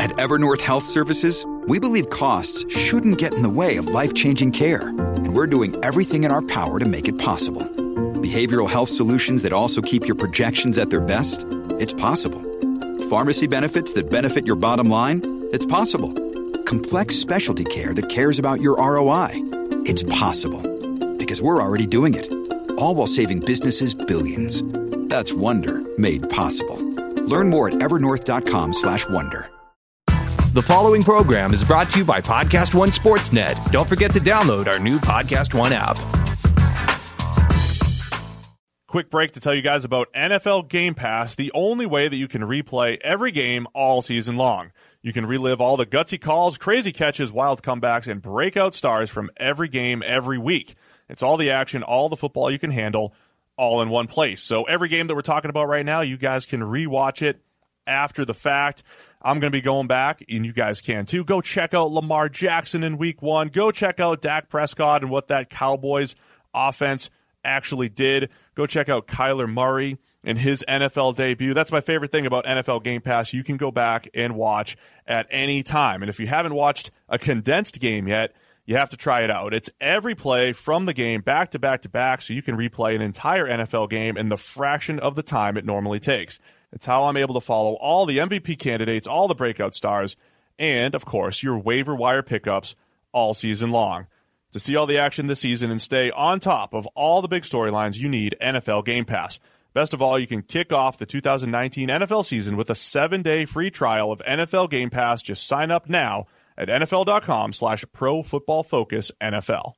At Evernorth Health Services, we believe costs shouldn't get in the way of life-changing care, and we're doing everything in our power to make it possible. Behavioral health solutions that also keep your projections at their best? It's possible. Pharmacy benefits that benefit your bottom line? It's possible. Complex specialty care that cares about your ROI? It's possible. Because we're already doing it. All while saving businesses billions. That's Wonder made possible. Learn more at evernorth.com/wonder. The following program is brought to you by Podcast One Sportsnet. Don't forget to download our new Podcast One app. Quick break to tell you guys about NFL Game Pass, the only way that you can replay every game all season long. You can relive all the gutsy calls, crazy catches, wild comebacks, and breakout stars from every game every week. It's all the action, all the football you can handle, all in one place. So every game that we're talking about right now, you guys can rewatch it after the fact. I'm going to be going back, and you guys can too. Go check out Lamar Jackson in Week 1. Go check out Dak Prescott and what that Cowboys offense actually did. Go check out Kyler Murray and his NFL debut. That's my favorite thing about NFL Game Pass. You can go back and watch at any time. And if you haven't watched a condensed game yet, you have to try it out. It's every play from the game back to back to back, so you can replay an entire NFL game in the fraction of the time it normally takes. It's how I'm able to follow all the MVP candidates, all the breakout stars, and, of course, your waiver wire pickups all season long. To see all the action this season and stay on top of all the big storylines, you need NFL Game Pass. Best of all, you can kick off the 2019 NFL season with a 7-day free trial of NFL Game Pass. Just sign up now at NFL.com/ProFootballFocusNFL.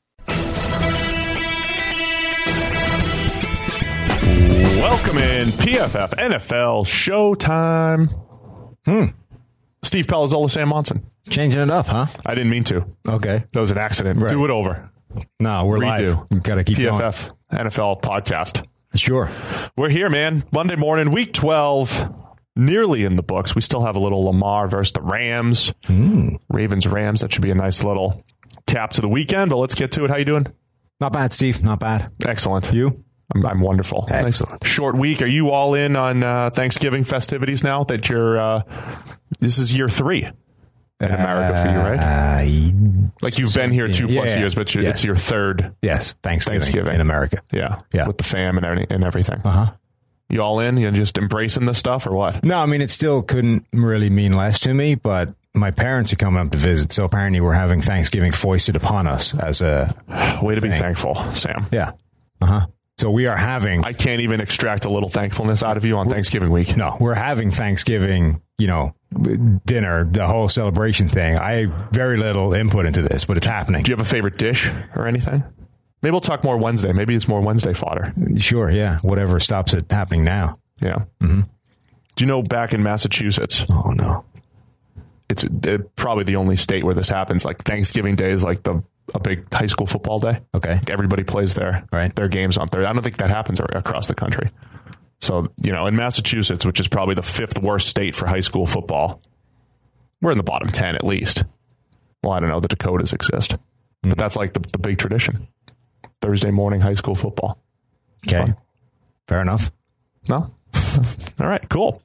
Welcome in PFF NFL Showtime. Steve Palazzolo, Sam Monson. Changing it up, huh? I didn't mean to. Okay. That was an accident. Right. Do it over. No, we're Redo. live. We've got to keep PFF NFL podcast. Sure. We're here, man. Monday morning, week 12, nearly in the books. We still have a little Lamar versus the Rams. Ravens-Rams. That should be a nice little cap to the weekend, but let's get to it. How you doing? Not bad, Steve. Not bad. Excellent. You? I'm wonderful. Excellent. Nice short week. Are you all in on Thanksgiving festivities now that you're, this is year 3 in America for you, right? Like you've been here 2+ years, but it's your third. Yes, Thanksgiving in America. Yeah. Yeah. With the fam and everything. Uh-huh. You all in? You just embracing this stuff or what? No, I mean, it still couldn't really mean less to me, but my parents are coming up to visit, so apparently we're having Thanksgiving foisted upon us as a way to thing. Be thankful, Sam. Yeah. Uh-huh. So we are having... I can't even extract a little thankfulness out of you on Thanksgiving week. No, we're having Thanksgiving, dinner, the whole celebration thing. I have very little input into this, but it's happening. Do you have a favorite dish or anything? Maybe we'll talk more Wednesday. Maybe it's more Wednesday fodder. Sure, yeah. Whatever stops it happening now. Yeah. Mm-hmm. Do you know back in Massachusetts? Oh, no. It's probably the only state where this happens. Like Thanksgiving Day is like a big high school football day. Okay. Everybody plays their games on Thursday. I don't think that happens across the country. So, in Massachusetts, which is probably the 5th worst state for high school football, we're in the bottom 10 at least. Well, I don't know. The Dakotas exist. But that's like the big tradition. Thursday morning high school football. It's okay. Fun. Fair enough. No? All right, cool.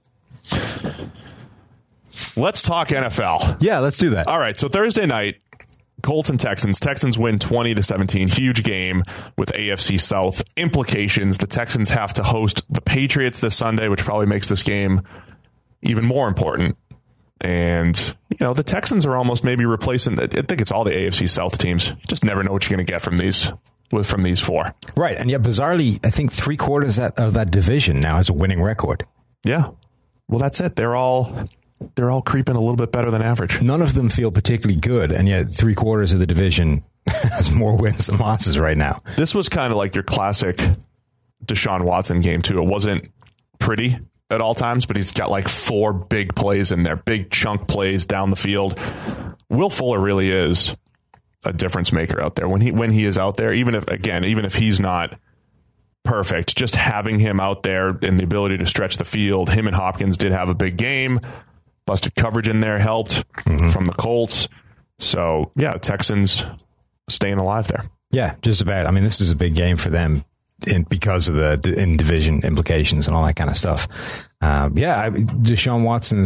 Let's talk NFL. Yeah, let's do that. All right, so Thursday night, Colts and Texans. Texans win 20-17. Huge game with AFC South implications. The Texans have to host the Patriots this Sunday, which probably makes this game even more important. And, the Texans are almost maybe replacing, I think it's all the AFC South teams. You just never know what you're going to get from these 4. Right. And yet, bizarrely, I think 3/4 of that division now has a winning record. Yeah. Well, that's it. They're all creeping a little bit better than average. None of them feel particularly good, and yet 3/4 of the division has more wins than losses right now. This was kind of like your classic Deshaun Watson game, too. It wasn't pretty at all times, but he's got like 4 big plays in there, big chunk plays down the field. Will Fuller really is a difference maker out there. When he is out there, even if he's not perfect, just having him out there and the ability to stretch the field. Him and Hopkins did have a big game. Busted coverage in there helped from the Colts. So, yeah, Texans staying alive there. Yeah, just about. I mean, this is a big game for them because of the in-division implications and all that kind of stuff. Deshaun Watson's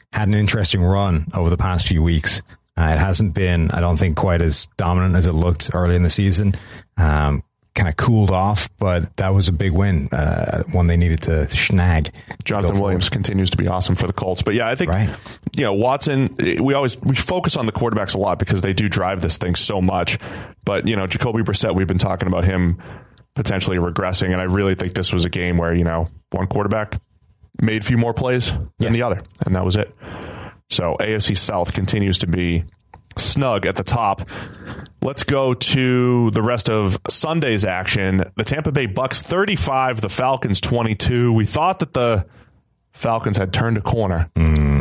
had an interesting run over the past few weeks. It hasn't been, I don't think, quite as dominant as it looked early in the season. Kind of cooled off, but that was a big win, one they needed to snag. Jonathan Williams continues to be awesome for the Colts. But yeah, I think, Watson, we focus on the quarterbacks a lot because they do drive this thing so much. But, Jacoby Brissett, we've been talking about him potentially regressing. And I really think this was a game where, one quarterback made a few more plays than the other. And that was it. So AFC South continues to be snug at the top. Let's go to the rest of Sunday's action. The Tampa Bay Bucks 35, the Falcons 22. We thought that the Falcons had turned a corner.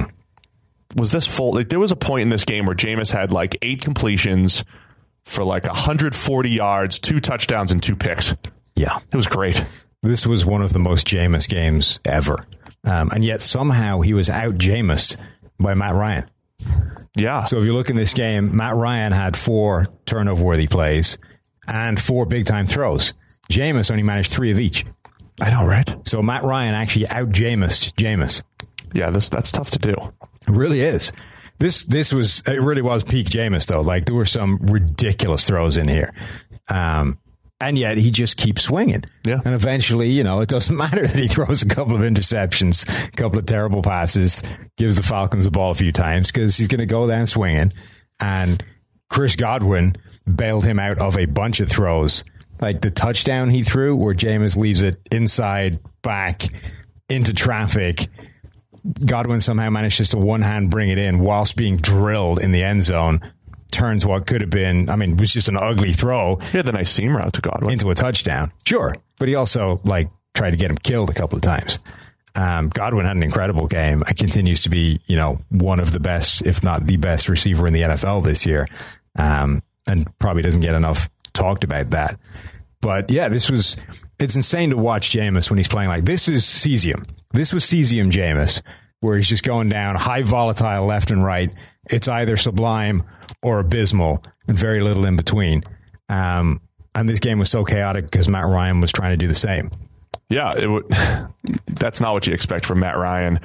Was this full? There was a point in this game where Jameis had 8 completions for 140 yards, 2 touchdowns, and 2 picks. Yeah. It was great. This was one of the most Jameis games ever. And yet somehow he was out Jameised by Matt Ryan. Yeah. So if you look in this game, Matt Ryan had 4 turnover-worthy plays and 4 big-time throws. Jameis only managed 3 of each. I know, right? So Matt Ryan actually out-Jameised Jameis. Yeah, that's tough to do. It really is. It really was peak Jameis, though. There were some ridiculous throws in here. And yet he just keeps swinging. Yeah. And eventually, it doesn't matter that he throws a couple of interceptions, a couple of terrible passes, gives the Falcons the ball a few times because he's going to go down swinging. And Chris Godwin bailed him out of a bunch of throws. Like the touchdown he threw where Jameis leaves it inside, back, into traffic. Godwin somehow managed just to one-hand bring it in whilst being drilled in the end zone. Turns what could have been, it was just an ugly throw. He had the nice seam route to Godwin. Into a touchdown. Sure. But he also, tried to get him killed a couple of times. Godwin had an incredible game and continues to be, one of the best, if not the best receiver in the NFL this year. And probably doesn't get enough talked about that. But yeah, it's insane to watch Jameis when he's playing this is Cesium. This was Cesium Jameis, where he's just going down high volatile left and right. It's either sublime or abysmal and very little in between. And this game was so chaotic because Matt Ryan was trying to do the same. Yeah, that's not what you expect from Matt Ryan.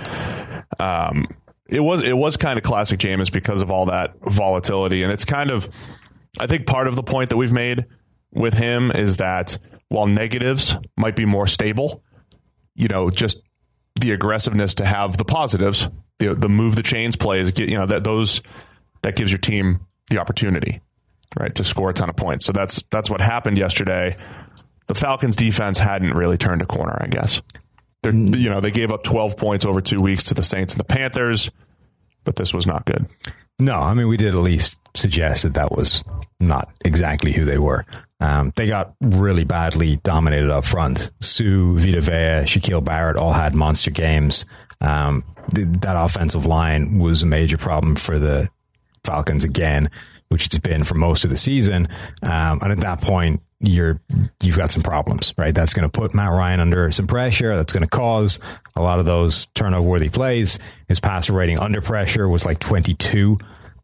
It was kind of classic Jameis because of all that volatility. And it's kind of, I think part of the point that we've made with him is that while negatives might be more stable, just the aggressiveness to have the positives, the move the chains plays, that gives your team the opportunity, right, to score a ton of points. So that's what happened yesterday. The Falcons defense hadn't really turned a corner, I guess. They gave up 12 points over 2 weeks to the Saints and the Panthers, but this was not good. No, we did at least suggest that was not exactly who they were. They got really badly dominated up front. Sue, Vita Vea, Shaquille Barrett all had monster games. That offensive line was a major problem for the Falcons again, which it's been for most of the season. And at that point, you've got some problems, right? That's going to put Matt Ryan under some pressure. That's going to cause a lot of those turnover-worthy plays. His passer rating under pressure was 22.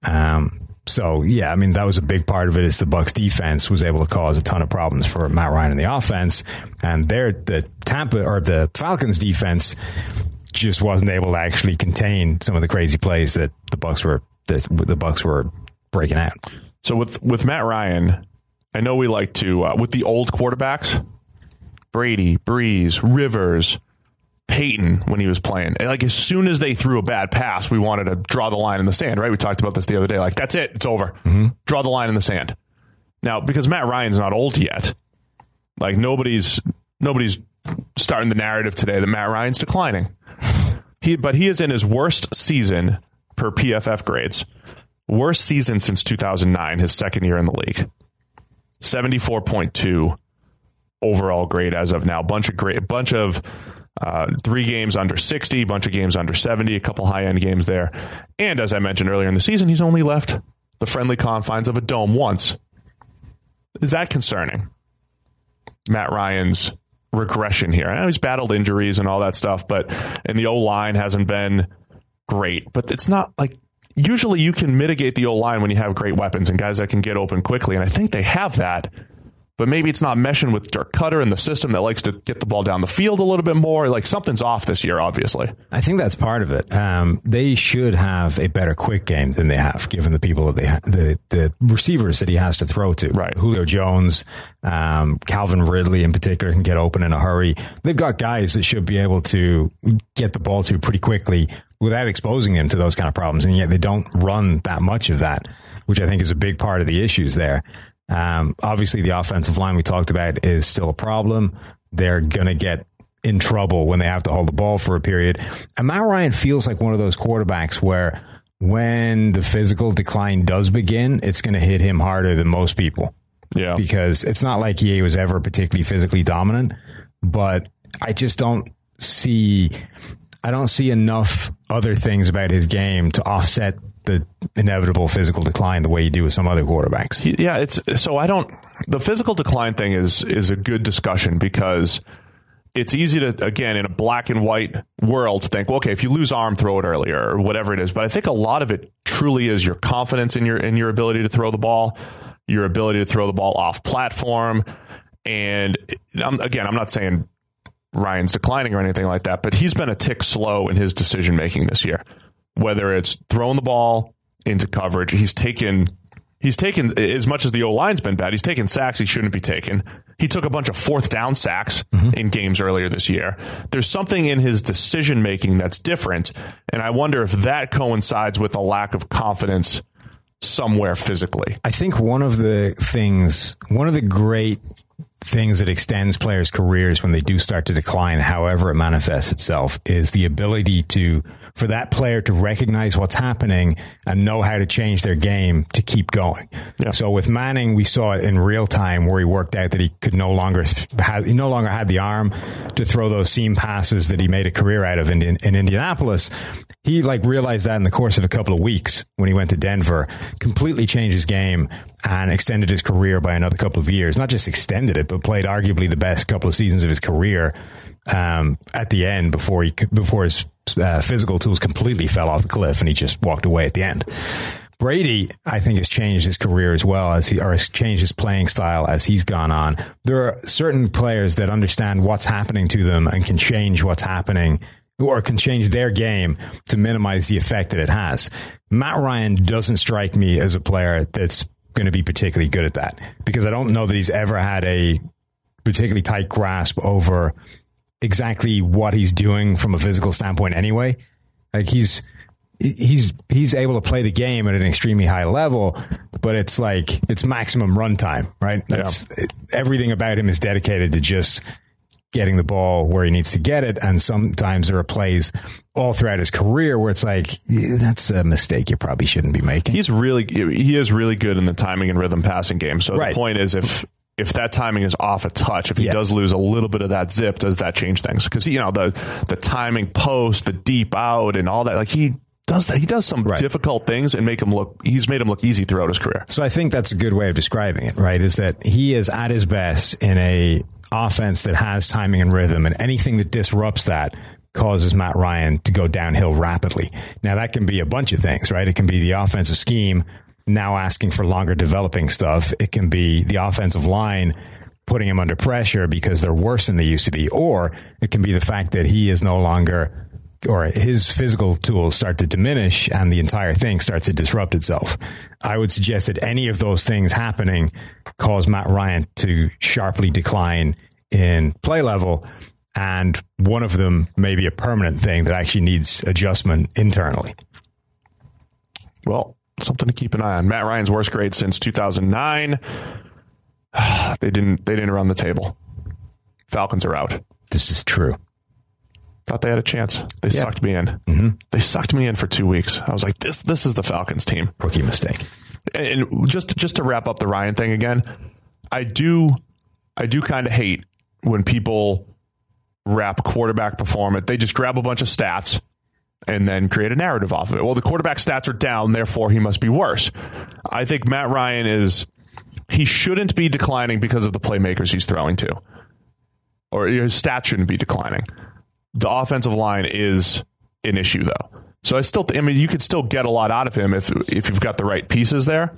So yeah, that was a big part of it. Is the Bucs defense was able to cause a ton of problems for Matt Ryan in the offense, and the Falcons defense just wasn't able to actually contain some of the crazy plays that the Bucs were breaking out. So with Matt Ryan, I know we like to with the old quarterbacks, Brady, Breeze, Rivers, Peyton, when he was playing, as soon as they threw a bad pass, we wanted to draw the line in the sand, right? We talked about this the other day. That's it. It's over. Mm-hmm. Draw the line in the sand. Now, because Matt Ryan's not old yet, nobody's starting the narrative today that Matt Ryan's declining. But he is in his worst season per PFF grades. Worst season since 2009, his second year in the league. 74.2 overall grade as of now. Bunch of 3 games under 60, bunch of games under 70, a couple high-end games there. And as I mentioned earlier in the season, he's only left the friendly confines of a dome once. Is that concerning? Matt Ryan's regression here. I know he's battled injuries and all that stuff, and the O-line hasn't been great. But it's not usually you can mitigate the O-line when you have great weapons and guys that can get open quickly, and I think they have that. but maybe it's not meshing with Dirk Cutter and the system that likes to get the ball down the field a little bit more. Like something's off this year, obviously. I think that's part of it. They should have a better quick game than they have, given the people that they the receivers that he has to throw to. Right. Julio Jones, Calvin Ridley in particular can get open in a hurry. They've got guys that should be able to get the ball to pretty quickly without exposing him to those kind of problems, and yet they don't run that much of that, which I think is a big part of the issues there. Obviously, the offensive line we talked about is still a problem. They're going to get in trouble when they have to hold the ball for a period. And Matt Ryan feels like one of those quarterbacks where when the physical decline does begin, it's going to hit him harder than most people. Yeah. Because it's not like he was ever particularly physically dominant, but I just don't see enough other things about his game to offset the inevitable physical decline the way you do with some other quarterbacks. The physical decline thing is a good discussion because it's easy to, again, in a black and white world, to think, well, okay, if you lose arm, throw it earlier or whatever it is. But I think a lot of it truly is your confidence in your ability to throw the ball, your ability to throw the ball off platform. And I'm not saying Ryan's declining or anything like that, but he's been a tick slow in his decision making this year. Whether it's throwing the ball into coverage, he's taken as much as the O-line's been bad, he's taken sacks he shouldn't be taking. He took a bunch of fourth down sacks in games earlier this year. There's something in his decision making that's different, and I wonder if that coincides with a lack of confidence somewhere physically. I think one of the great things that extends players' careers when they do start to decline, however it manifests itself, is the ability for that player to recognize what's happening and know how to change their game to keep going. Yeah. So with Manning, we saw it in real time where he worked out that he could no longer had the arm to throw those seam passes that he made a career out of in Indianapolis. He realized that in the course of a couple of weeks when he went to Denver, completely changed his game and extended his career by another couple of years. Not just extended it, but played arguably the best couple of seasons of his career at the end before his physical tools completely fell off the cliff and he just walked away at the end. Brady, I think, has changed his career as well has changed his playing style as he's gone on. There are certain players that understand what's happening to them and can change what's happening or can change their game to minimize the effect that it has. Matt Ryan doesn't strike me as a player that's going to be particularly good at that because I don't know that he's ever had a particularly tight grasp over exactly what he's doing from a physical standpoint anyway. He's able to play the game at an extremely high level, but it's maximum runtime, right? Everything about him is dedicated to just getting the ball where he needs to get it. And sometimes there are plays all throughout his career where it's that's a mistake you probably shouldn't be making. He is really good in the timing and rhythm passing game. So The point is if that timing is off a touch, if he does lose a little bit of that zip, does that change things? Because the timing post, the deep out and all that, he does that. He does some difficult things and he's made him look easy throughout his career. So I think that's a good way of describing it, right? Is that he is at his best in a offense that has timing and rhythm, and anything that disrupts that causes Matt Ryan to go downhill rapidly. Now that can be a bunch of things, right? It can be the offensive scheme now asking for longer developing stuff. It can be the offensive line putting him under pressure because they're worse than they used to be, or it can be the fact that he is no longer, or his physical tools start to diminish and the entire thing starts to disrupt itself. I would suggest that any of those things happening cause Matt Ryan to sharply decline in play level, and one of them may be a permanent thing that actually needs adjustment internally. Well, something to keep an eye on. Matt Ryan's worst grade since 2009. They didn't run the table. Falcons are out. This is true. Thought they had a chance. They sucked me in. Mm-hmm. They sucked me in for 2 weeks. I was like, this is the Falcons team. Rookie mistake. And just to wrap up the Ryan thing again, I do kind of hate when people wrap quarterback performance. They just grab a bunch of stats and then create a narrative off of it. Well, the quarterback stats are down, therefore he must be worse. I think Matt Ryan he shouldn't be declining because of the playmakers he's throwing to. Or his stats shouldn't be declining. The offensive line is an issue, though. So you could still get a lot out of him if you've got the right pieces there.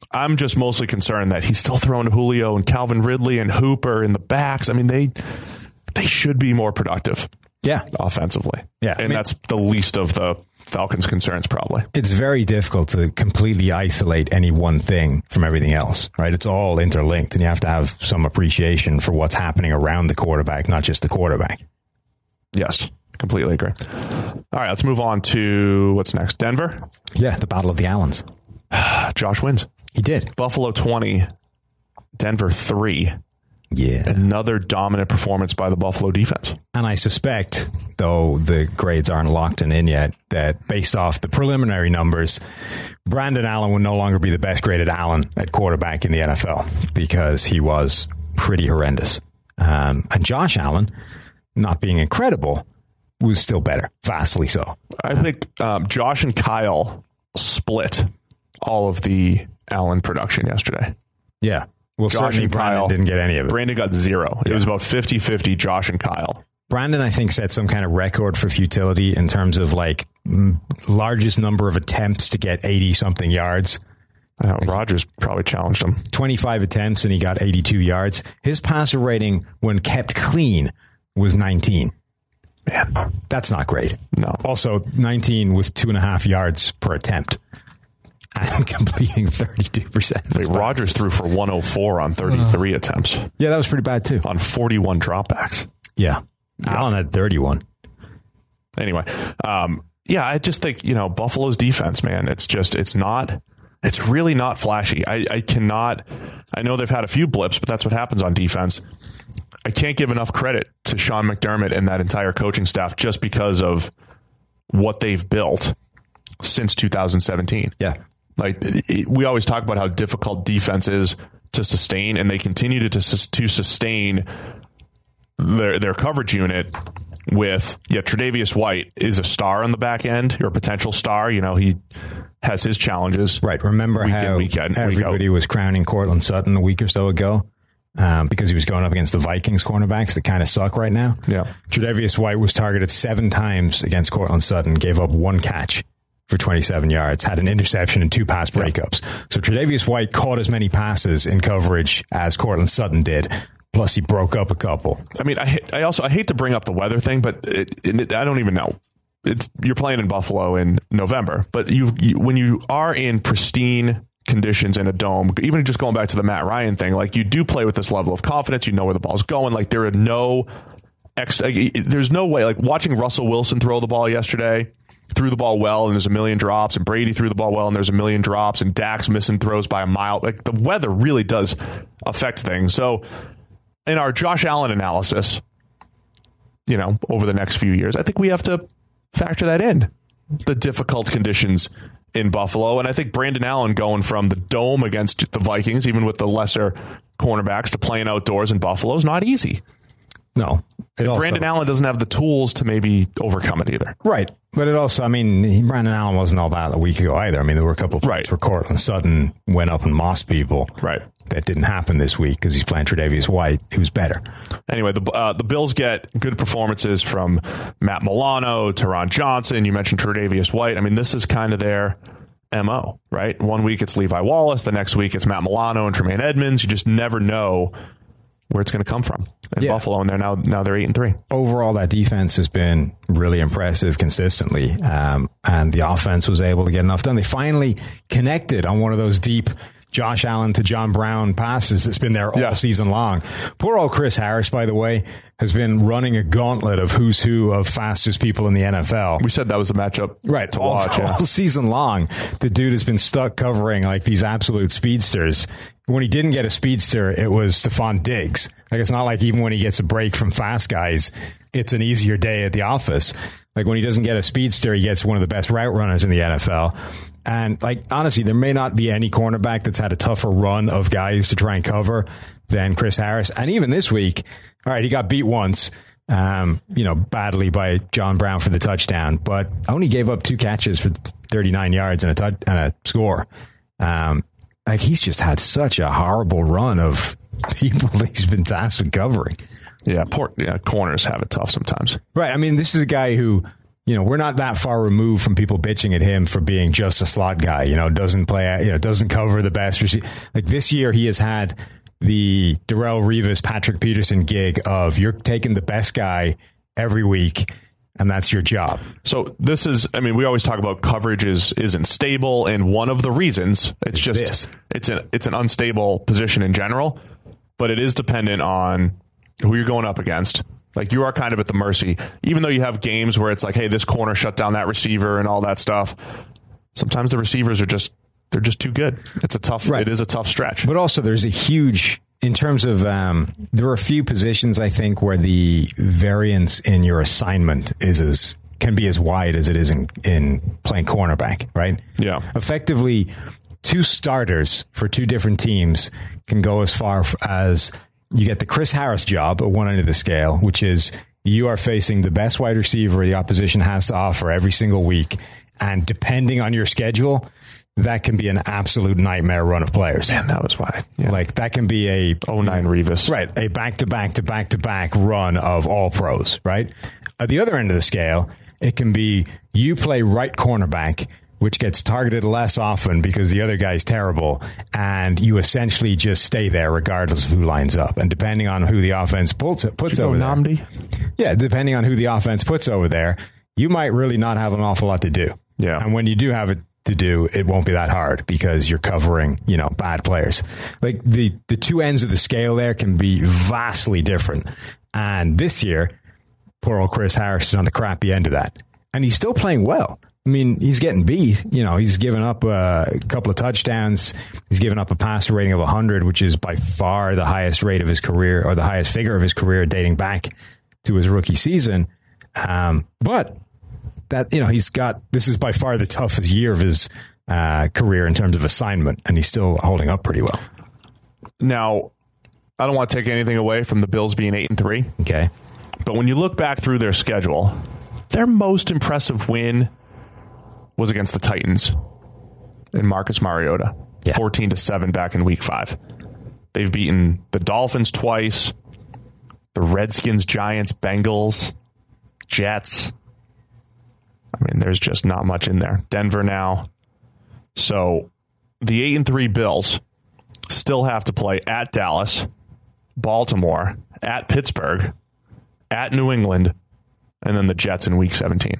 I'm just mostly concerned that he's still throwing to Julio and Calvin Ridley and Hooper in the backs. I mean, they should be more productive. Yeah. Offensively. Yeah. And that's the least of the Falcons' concerns, probably. It's very difficult to completely isolate any one thing from everything else, right? It's all interlinked, and you have to have some appreciation for what's happening around the quarterback, not just the quarterback. Yes. Completely agree. All right, let's move on to what's next. Denver? Yeah, the Battle of the Allens. Josh wins. He did. Buffalo 20, Denver 3. Yeah. Another dominant performance by the Buffalo defense. And I suspect, though the grades aren't locked in yet, that based off the preliminary numbers, Brandon Allen would no longer be the best graded Allen at quarterback in the NFL because he was pretty horrendous. And Josh Allen, not being incredible, was still better, vastly so. I think Josh and Kyle split all of the Allen production yesterday. Yeah. Well, Josh certainly and Brandon Kyle didn't get any of it. Brandon got 0. It was about 50-50 Josh and Kyle. Brandon, I think, set some kind of record for futility in terms of like largest number of attempts to get 80-something yards. Rodgers probably challenged him. 25 attempts and he got 82 yards. His passer rating when kept clean was 19. Man, that's not great. No. Also, 19 with 2.5 yards per attempt. And completing 32%. Wait, Rodgers threw for 104 on 33 attempts. Yeah, that was pretty bad too. On 41 dropbacks. Yeah. Allen had 31. Anyway, I just think, Buffalo's defense, man, it's really not flashy. I know they've had a few blips, but that's what happens on defense. I can't give enough credit to Sean McDermott and that entire coaching staff just because of what they've built since 2017. Yeah. Like we always talk about how difficult defense is to sustain, and they continue to sustain their coverage unit with, Tre'Davious White is a star on the back end, or a potential star. He has his challenges. Right. Remember how everybody was crowning Cortland Sutton a week or so ago? Because he was going up against the Vikings cornerbacks that kind of suck right now. Yeah. Tre'Davious White was targeted 7 times against Cortland Sutton, gave up 1 catch for 27 yards, had an interception and 2 pass breakups. Yeah. So Tre'Davious White caught as many passes in coverage as Cortland Sutton did. Plus he broke up a couple. I mean, I hate to bring up the weather thing, but I don't even know. You're playing in Buffalo in November, but when you are in pristine conditions in a dome, even just going back to the Matt Ryan thing, like you do play with this level of confidence, you know where the ball's going. Like there's no way, like watching Russell Wilson throw the ball yesterday, threw the ball well and there's a million drops, and Brady threw the ball well and there's a million drops, and Dak's missing throws by a mile. Like the weather really does affect things. So in our Josh Allen analysis, over the next few years, I think we have to factor that in, the difficult conditions in Buffalo. And I think Brandon Allen going from the dome against the Vikings, even with the lesser cornerbacks, to playing outdoors in Buffalo is not easy. No. Brandon Allen doesn't have the tools to maybe overcome it either. Right. But it also, Brandon Allen wasn't all that a week ago either. There were a couple of plays where Cortland Sutton went up and mossed people. Right. That didn't happen this week because he's playing Tre'Davious White, who's better. Anyway, the Bills get good performances from Matt Milano, Teron Johnson. You mentioned Tre'Davious White. This is kind of their MO, right? One week it's Levi Wallace. The next week it's Matt Milano and Tremaine Edmonds. You just never know where it's going to come from in Buffalo, and they're now they're 8-3. Overall, that defense has been really impressive consistently, and the offense was able to get enough done. They finally connected on one of those deep Josh Allen to John Brown passes that's been there all season long. Poor old Chris Harris, by the way, has been running a gauntlet of who's who of fastest people in the NFL. We said that was the matchup to watch. All season long, the dude has been stuck covering like these absolute speedsters. When he didn't get a speedster, it was Stephon Diggs. Like, it's not like even when he gets a break from fast guys, it's an easier day at the office. Like, when he doesn't get a speedster, he gets one of the best route runners in the NFL. And, honestly, there may not be any cornerback that's had a tougher run of guys to try and cover than Chris Harris. And even this week, all right, he got beat once, badly by John Brown for the touchdown, but only gave up 2 catches for 39 yards and a score. He's just had such a horrible run of people that he's been tasked with covering. Yeah, corners have it tough sometimes. Right. This is a guy who we're not that far removed from people bitching at him for being just a slot guy, doesn't play, doesn't cover the best receiver. Like this year, he has had the Darrelle Revis, Patrick Peterson gig of you're taking the best guy every week, and that's your job. So this is, we always talk about coverage isn't stable, and one of the reasons it's an unstable position in general, but it is dependent on who you're going up against. Like you are kind of at the mercy, even though you have games where it's like, hey, this corner shut down that receiver and all that stuff. Sometimes the receivers they're just too good. It is a tough stretch. But also there's a huge, in terms of, there are a few positions I think where the variance in your assignment can be as wide as it is in playing cornerback, right? Yeah. Effectively, 2 starters for 2 different teams can go as far as you get the Chris Harris job at one end of the scale, which is you are facing the best wide receiver the opposition has to offer every single week. And depending on your schedule, that can be an absolute nightmare run of players. Man, that was why. Yeah. Like that can be a 09 Revis. Right. A back-to-back run of all pros, right? At the other end of the scale, it can be you play right cornerback, which gets targeted less often because the other guy's terrible, and you essentially just stay there regardless of who lines up. And depending on who the offense puts over there. Yeah, depending on who the offense puts over there, you might really not have an awful lot to do. Yeah. And when you do have it to do, it won't be that hard because you're covering, bad players. Like the 2 ends of the scale there can be vastly different. And this year, poor old Chris Harris is on the crappy end of that. And he's still playing well. He's getting beat. He's given up a couple of touchdowns. He's given up a passer rating of 100, which is by far the highest rate of his career, or the highest figure of his career dating back to his rookie season. But that, this is by far the toughest year of his career in terms of assignment, and he's still holding up pretty well. Now, I don't want to take anything away from the Bills being 8-3. Okay. But when you look back through their schedule, their most impressive win was against the Titans and Marcus Mariota, 14-7 back in week 5. They've beaten the Dolphins twice, the Redskins, Giants, Bengals, Jets. There's just not much in there. Denver now. So the 8-3 Bills still have to play at Dallas, Baltimore, at Pittsburgh, at New England, and then the Jets in week 17.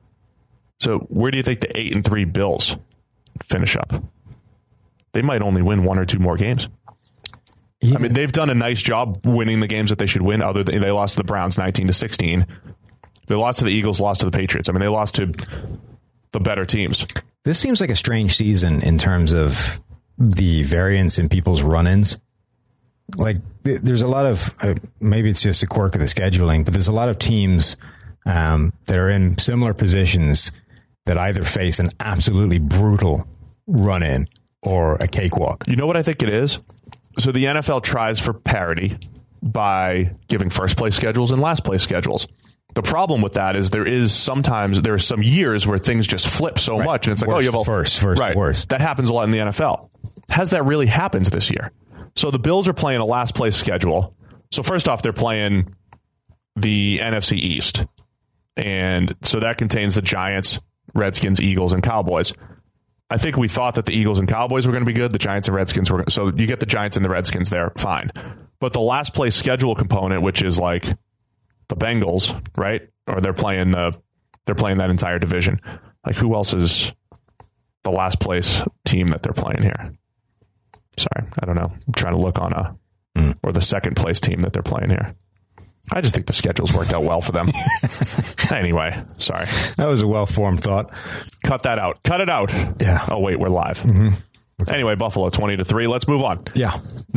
So where do you think the 8-3 Bills finish up? They might only win 1 or 2 more games. Yeah. They've done a nice job winning the games that they should win. Other than they lost to the Browns 19-16. They lost to the Eagles, lost to the Patriots. They lost to the better teams. This seems like a strange season in terms of the variance in people's run-ins. Like there's a lot of, maybe it's just a quirk of the scheduling, but there's a lot of teams that are in similar positions that either face an absolutely brutal run-in or a cakewalk. You know what I think it is? So the NFL tries for parity by giving first place schedules and last place schedules. The problem with that is there are some years where things just flip so much, and it's like, worst, you have first, worst. That happens a lot in the NFL. Has that really happened this year? So the Bills are playing a last place schedule. So first off, they're playing the NFC East, and so that contains the Giants, Redskins, Eagles, and Cowboys. I think we thought that the Eagles and Cowboys were going to be good. The Giants and Redskins were. So you get the Giants and the Redskins there, fine. But the last place schedule component, which is like the Bengals, right? Or they're playing that entire division. Like, who else is the last place team that they're playing here? Sorry, I don't know. I'm trying to look on or the second place team that they're playing here. I just think the schedule's worked out well for them. Anyway, sorry. That was a well-formed thought. Cut that out. Cut it out. Yeah. Oh, wait, we're live. Mm-hmm. Okay. Anyway, Buffalo 20-3. Let's move on. Yeah.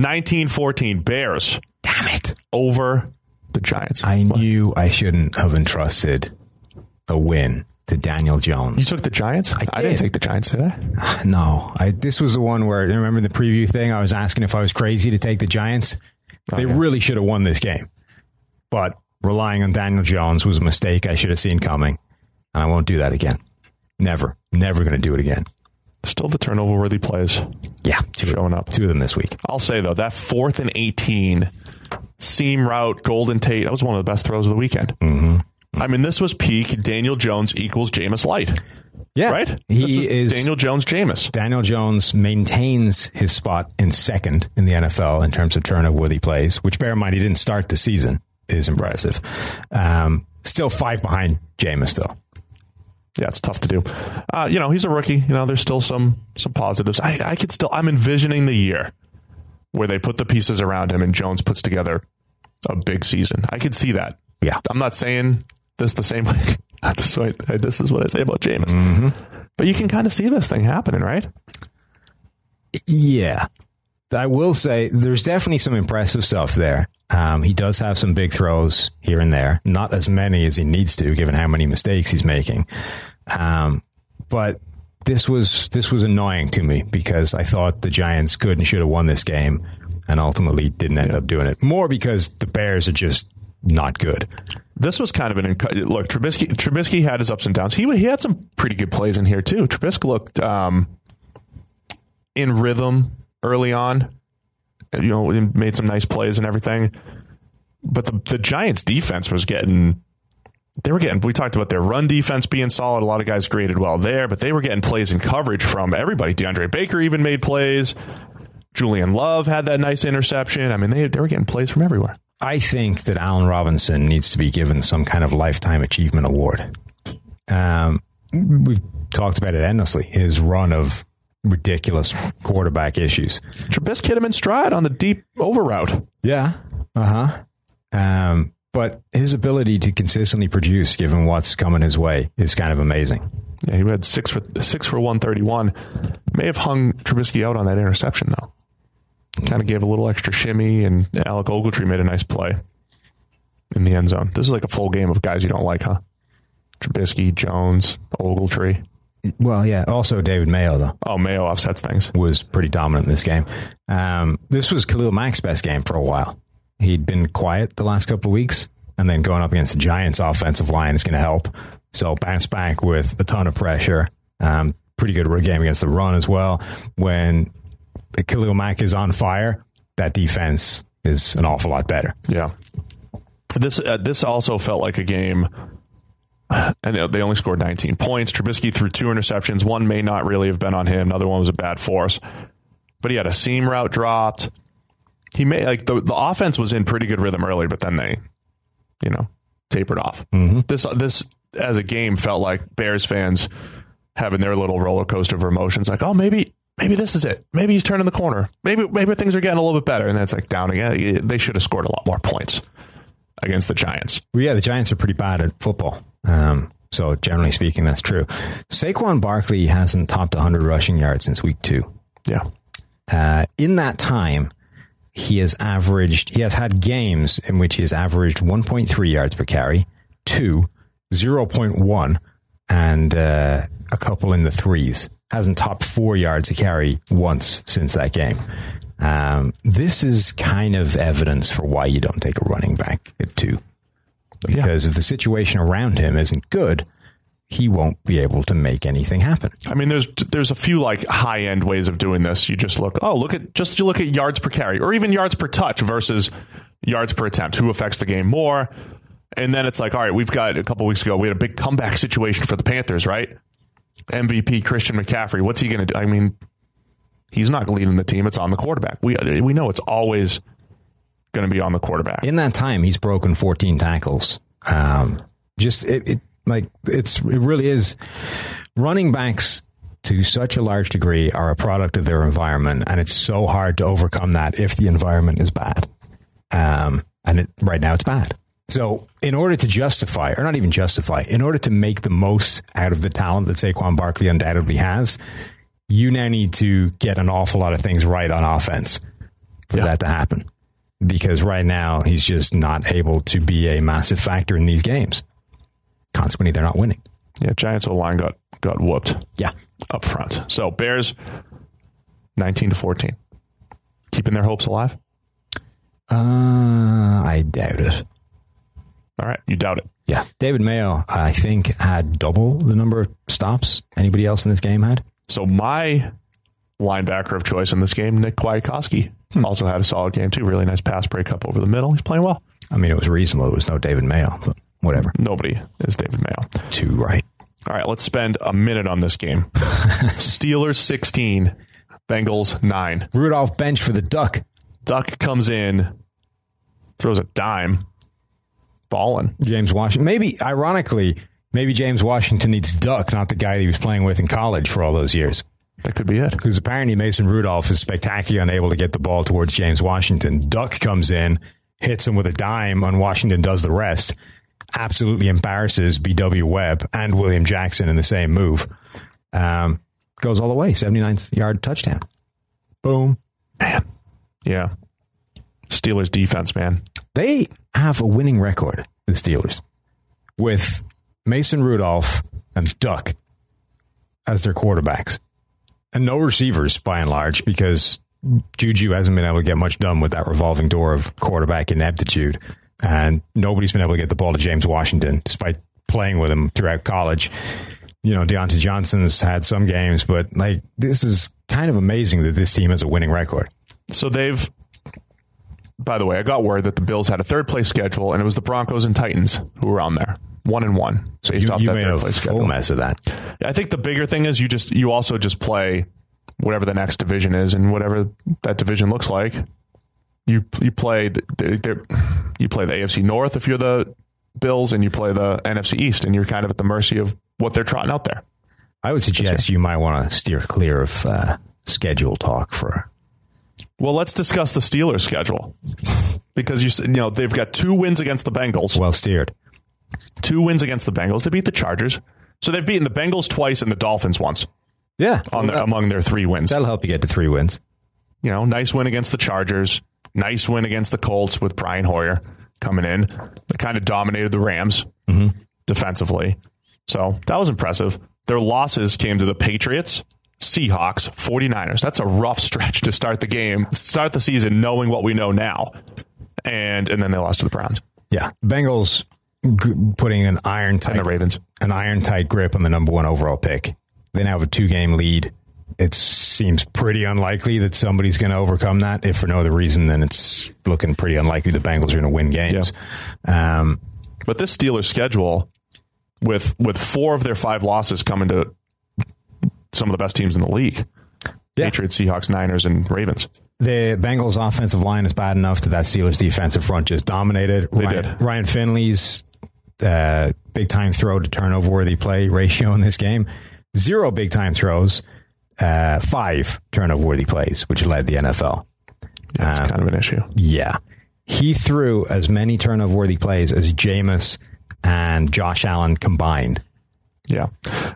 19-14 Bears. Damn it. Over the Giants. I knew I shouldn't have entrusted a win to Daniel Jones. You took the Giants? I didn't take the Giants, did I? No. This was the one where, remember the preview thing? I was asking if I was crazy to take the Giants. They really should have won this game. But relying on Daniel Jones was a mistake I should have seen coming. And I won't do that again. Never. Never going to do it again. Still the turnover-worthy plays. Yeah. Showing up. 2 of them this week. I'll say, though, that 4th and 18 seam route, Golden Tate, that was one of the best throws of the weekend. Mm-hmm. I mean, this was peak Daniel Jones equals Jameis Light. Yeah, right? He is Daniel Jones Jameis. Daniel Jones maintains his spot in second in the NFL in terms of turnover-worthy plays, which, bear in mind, he didn't start the season, is impressive. Still 5 behind Jameis, though. Yeah, it's tough to do. He's a rookie. There's still some positives. I'm envisioning the year where they put the pieces around him and Jones puts together a big season. I could see that. Yeah. I'm not saying this the same way. This is what I say about Jameis. Mm-hmm. But you can kind of see this thing happening, right? Yeah. I will say there's definitely some impressive stuff there. He does have some big throws here and there. Not as many as he needs to, given how many mistakes he's making. But this was annoying to me because I thought the Giants could and should have won this game and ultimately didn't end up doing it. More because the Bears are just not good. This was kind of look. Trubisky had his ups and downs. He had some pretty good plays in here too. Trubisky looked in rhythm early on. Made some nice plays and everything. But the Giants defense was getting. We talked about their run defense being solid. A lot of guys graded well there, but they were getting plays in coverage from everybody. DeAndre Baker even made plays. Julian Love had that nice interception. I mean, they were getting plays from everywhere. I think that Allen Robinson needs to be given some kind of lifetime achievement award. We've talked about it endlessly. His run of ridiculous quarterback issues. Trubisky hit him in stride on the deep over route. Yeah. But his ability to consistently produce, given what's coming his way, is kind of amazing. Yeah, he had 6 for 131. May have hung Trubisky out on that interception, though. Kind of gave a little extra shimmy, and Alec Ogletree made a nice play in the end zone. This is like a full game of guys you don't like, huh? Trubisky, Jones, Ogletree. Well, yeah. Also, David Mayo, though. Oh, Mayo offsets things. Was pretty dominant in this game. This was Khalil Mack's best game for a while. He'd been quiet the last couple of weeks, and then going up against the Giants' offensive line is going to help. So bounce back with a ton of pressure. Pretty good game against the run as well. When Khalil Mack is on fire, that defense is an awful lot better. Yeah. This also felt like a game, and they only scored 19 points. Trubisky threw 2 interceptions. One may not really have been on him. Another one was a bad force. But he had a seam route dropped. He made the offense was in pretty good rhythm early, but then they, tapered off. Mm-hmm. This as a game felt like Bears fans having their little roller coaster of emotions. Like, oh, maybe this is it. Maybe he's turning the corner. Maybe things are getting a little bit better. And then it's like down again. They should have scored a lot more points against the Giants. Well, yeah, the Giants are pretty bad at football. So generally speaking, that's true. Saquon Barkley hasn't topped 100 rushing yards since week 2. Yeah. In that time, he has had games in which he has averaged 1.3 yards per carry, 2, 0.1, and a couple in the 3s. Hasn't topped 4 yards a carry once since that game. This is kind of evidence for why you don't take a running back at 2. Because if the situation around him isn't good, he won't be able to make anything happen. I mean, there's a few high end ways of doing this. You just look at yards per carry or even yards per touch versus yards per attempt. Who affects the game more? And then it's like, all right, we've got a couple weeks ago, we had a big comeback situation for the Panthers, right? MVP Christian McCaffrey. What's he going to do? I mean, he's not leading the team. It's on the quarterback. We know it's always going to be on the quarterback. In that time, he's broken 14 tackles. It really is. Running backs, to such a large degree, are a product of their environment, and it's so hard to overcome that if the environment is bad. Right now it's bad. So in order to justify, or not even justify, in order to make the most out of the talent that Saquon Barkley undoubtedly has, you now need to get an awful lot of things right on offense for that to happen. Because right now he's just not able to be a massive factor in these games. Consequently, they're not winning. Yeah, Giants O-line got whooped. Yeah. Up front. So Bears 19-14. Keeping their hopes alive? I doubt it. All right, you doubt it. Yeah. David Mayo, I think, had double the number of stops anybody else in this game had. So my linebacker of choice in this game, Nick Kwiatkowski, also had a solid game too. Really nice pass breakup over the middle. He's playing well. I mean, it was reasonable. It was no David Mayo. But whatever. Nobody is David Mayo. 2, right. All right, let's spend a minute on this game. Steelers 16, Bengals 9. Rudolph bench for the Duck. Duck comes in, throws a dime, balling. James Washington. Maybe, ironically, James Washington needs Duck, not the guy he was playing with in college for all those years. That could be it. Because apparently Mason Rudolph is spectacularly unable to get the ball towards James Washington. Duck comes in, hits him with a dime, and Washington does the rest. Absolutely embarrasses B.W. Webb and William Jackson in the same move. Goes all the way, 79-yard touchdown. Boom. Man. Yeah. Steelers defense, man. They have a winning record, the Steelers, with Mason Rudolph and Duck as their quarterbacks. And no receivers, by and large, because Juju hasn't been able to get much done with that revolving door of quarterback ineptitude. And nobody's been able to get the ball to James Washington, despite playing with him throughout college. You know, Deontay Johnson's had some games, but like this is kind of amazing that this team has a winning record. So they've, by the way, I got word that the Bills had a third-place schedule, and it was the Broncos and Titans who were on there, 1-1. So you made a full mess of that. I think the bigger thing is you also just play whatever the next division is, and whatever that division looks like. You play the AFC North if you're the Bills, and you play the NFC East, and you're kind of at the mercy of what they're trotting out there. I would suggest you might want to steer clear of schedule talk for. Well, let's discuss the Steelers' schedule because they've got 2 wins against the Bengals. Well steered. 2 wins against the Bengals. They beat the Chargers, so they've beaten the Bengals twice and the Dolphins once. Yeah, among their 3 wins. That'll help you get to 3 wins. Nice win against the Chargers. Nice win against the Colts with Brian Hoyer coming in. They kind of dominated the Rams defensively. So that was impressive. Their losses came to the Patriots, Seahawks, 49ers. That's a rough stretch to start the season knowing what we know now. And then they lost to the Browns. Yeah. Bengals putting an iron tight grip on the number 1 overall pick. They now have a 2-game lead. It seems pretty unlikely that somebody's going to overcome that. If for no other reason, then it's looking pretty unlikely the Bengals are going to win games. Yeah. But this Steelers schedule, with 4 of their 5 losses coming to some of the best teams in the league, Patriots, Seahawks, Niners, and Ravens. The Bengals' offensive line is bad enough that Steelers' defensive front just dominated. Ryan Finley's big-time throw to turnover-worthy play ratio in this game, 0 big-time throws. 5 turnover-worthy plays, which led the NFL. That's kind of an issue. Yeah. He threw as many turnover-worthy plays as Jameis and Josh Allen combined. Yeah.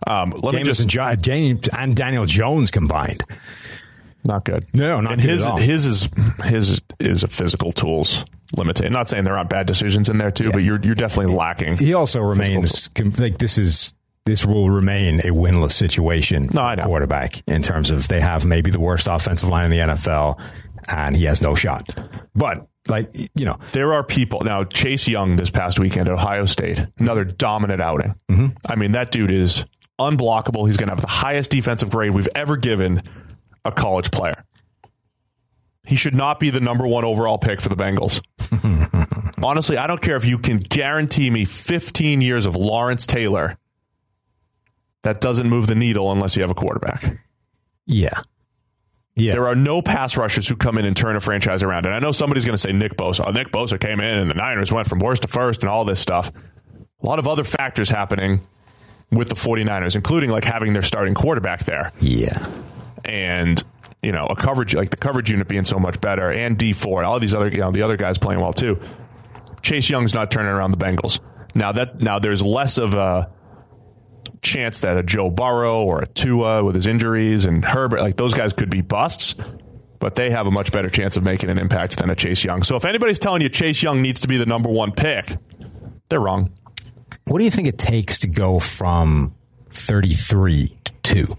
And Daniel Jones combined. Not good. No, not good at all. His is a physical tools limited. I'm not saying there aren't bad decisions in there too, but you're definitely lacking. He also remains like this will remain a winless situation for a quarterback in terms of they have maybe the worst offensive line in the NFL and he has no shot. But there are people now. Chase Young this past weekend at Ohio State, another dominant outing. Mm-hmm. I mean, that dude is unblockable. He's going to have the highest defensive grade we've ever given a college player. He should not be the number 1 overall pick for the Bengals. Honestly, I don't care if you can guarantee me 15 years of Lawrence Taylor. That doesn't move the needle unless you have a quarterback. Yeah. There are no pass rushers who come in and turn a franchise around. And I know somebody's going to say Nick Bosa. Nick Bosa came in and the Niners went from worst to first and all this stuff. A lot of other factors happening with the 49ers, including like having their starting quarterback there. Yeah. And, a coverage, like the coverage unit being so much better, and D4, all these other, the other guys playing well too. Chase Young's not turning around the Bengals. Now there's less of a chance that a Joe Burrow or a Tua with his injuries and Herbert, like those guys could be busts, but they have a much better chance of making an impact than a Chase Young. So if anybody's telling you Chase Young needs to be the number 1 pick, they're wrong. What do you think it takes to go from 33 to 2?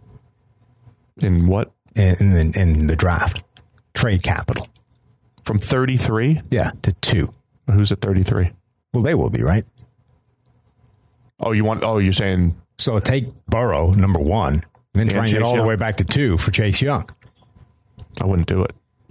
In what? In the draft. Trade capital. From 33? Yeah, to 2. Who's at 33? Well, they will be, right? You're saying... So take Burrow, number 1, and then try and get all the way back to 2 for Chase Young. I wouldn't do it.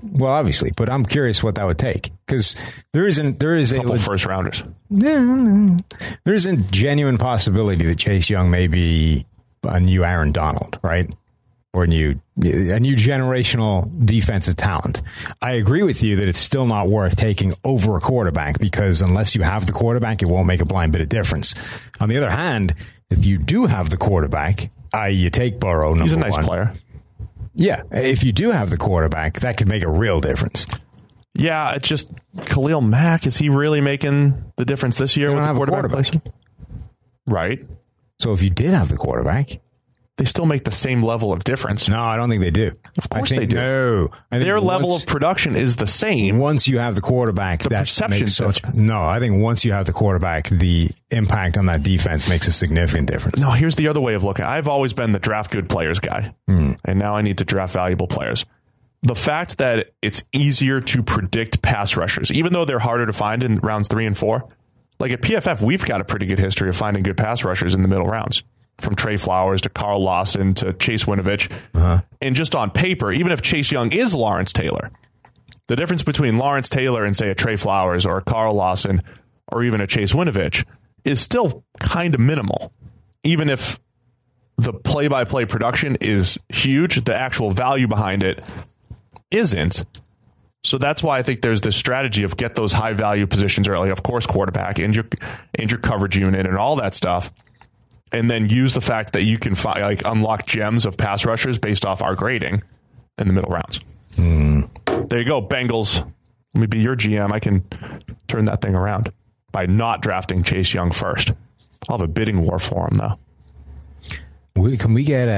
Well, obviously, but I'm curious what that would take, because there is a couple first rounders. There is a genuine possibility that Chase Young may be a new Aaron Donald, right? Or a new generational defensive talent. I agree with you that it's still not worth taking over a quarterback, because unless you have the quarterback, it won't make a blind bit of difference. On the other hand, if you do have the quarterback, i.e. you take Burrow, number one. He's a nice player. Yeah, if you do have the quarterback, that could make a real difference. Yeah, it's just Khalil Mack, is he really making the difference this year with the quarterback? Right. So if you did have the quarterback, they still make the same level of difference. No, I don't think they do. Of course they do. No. Their level of production is the same. Once you have the quarterback, the perception. No, I think once you have the quarterback, the impact on that defense makes a significant difference. No, here's the other way of looking. I've always been the draft good players guy, and now I need to draft valuable players. The fact that it's easier to predict pass rushers, even though they're harder to find in rounds 3 and 4. Like at PFF, we've got a pretty good history of finding good pass rushers in the middle rounds. From Trey Flowers to Carl Lawson to Chase Winovich. And just on paper, even if Chase Young is Lawrence Taylor, the difference between Lawrence Taylor and, say, a Trey Flowers or a Carl Lawson or even a Chase Winovich is still kind of minimal. Even if the play-by-play production is huge, the actual value behind it isn't. So that's why I think there's this strategy of get those high-value positions early. Of course, quarterback and your coverage unit and all that stuff. And then use the fact that you can unlock gems of pass rushers based off our grading in the middle rounds. There you go, Bengals. Let me be your GM. I can turn that thing around by not drafting Chase Young first. I'll have a bidding war for him, though. Can we get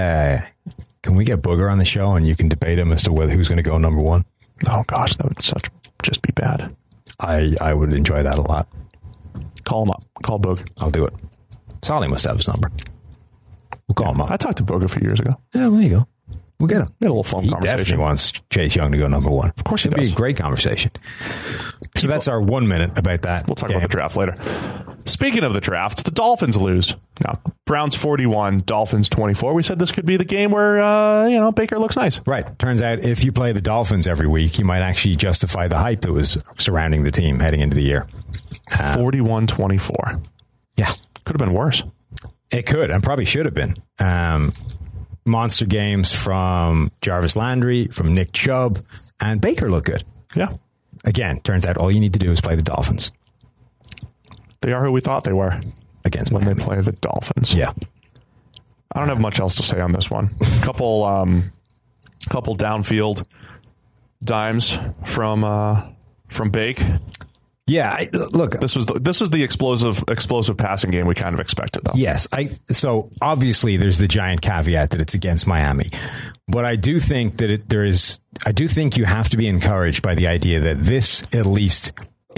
Booger on the show and you can debate him as to who's going to go number 1? Oh gosh, that would just be bad. I would enjoy that a lot. Call him up. Call Boog. I'll do it. Solly must have his number. We'll call him up. I talked to Boog a few years ago. Yeah, there you go. We'll get him. We had a little phone conversation. He definitely wants Chase Young to go number 1. Of course he does. It'd be a great conversation. So that's our 1 minute about that. We'll talk about the draft later. Speaking of the draft, the Dolphins lose. Now, Browns 41, Dolphins 24. We said this could be the game where, Baker looks nice. Right. Turns out if you play the Dolphins every week, you might actually justify the hype that was surrounding the team heading into the year. 41-24. Yeah. Could have been worse. It could, and probably should have been. Monster games from Jarvis Landry, from Nick Chubb, and Baker looked good. Yeah. Again, turns out all you need to do is play the Dolphins. They are who we thought they were against when Miami. They play the Dolphins. Yeah. I don't have much else to say on this one. Couple downfield dimes from Bake. Yeah, look, this was the explosive passing game we kind of expected, though. Yes, so obviously there's the giant caveat that it's against Miami, but I do think that I do think you have to be encouraged by the idea that this at least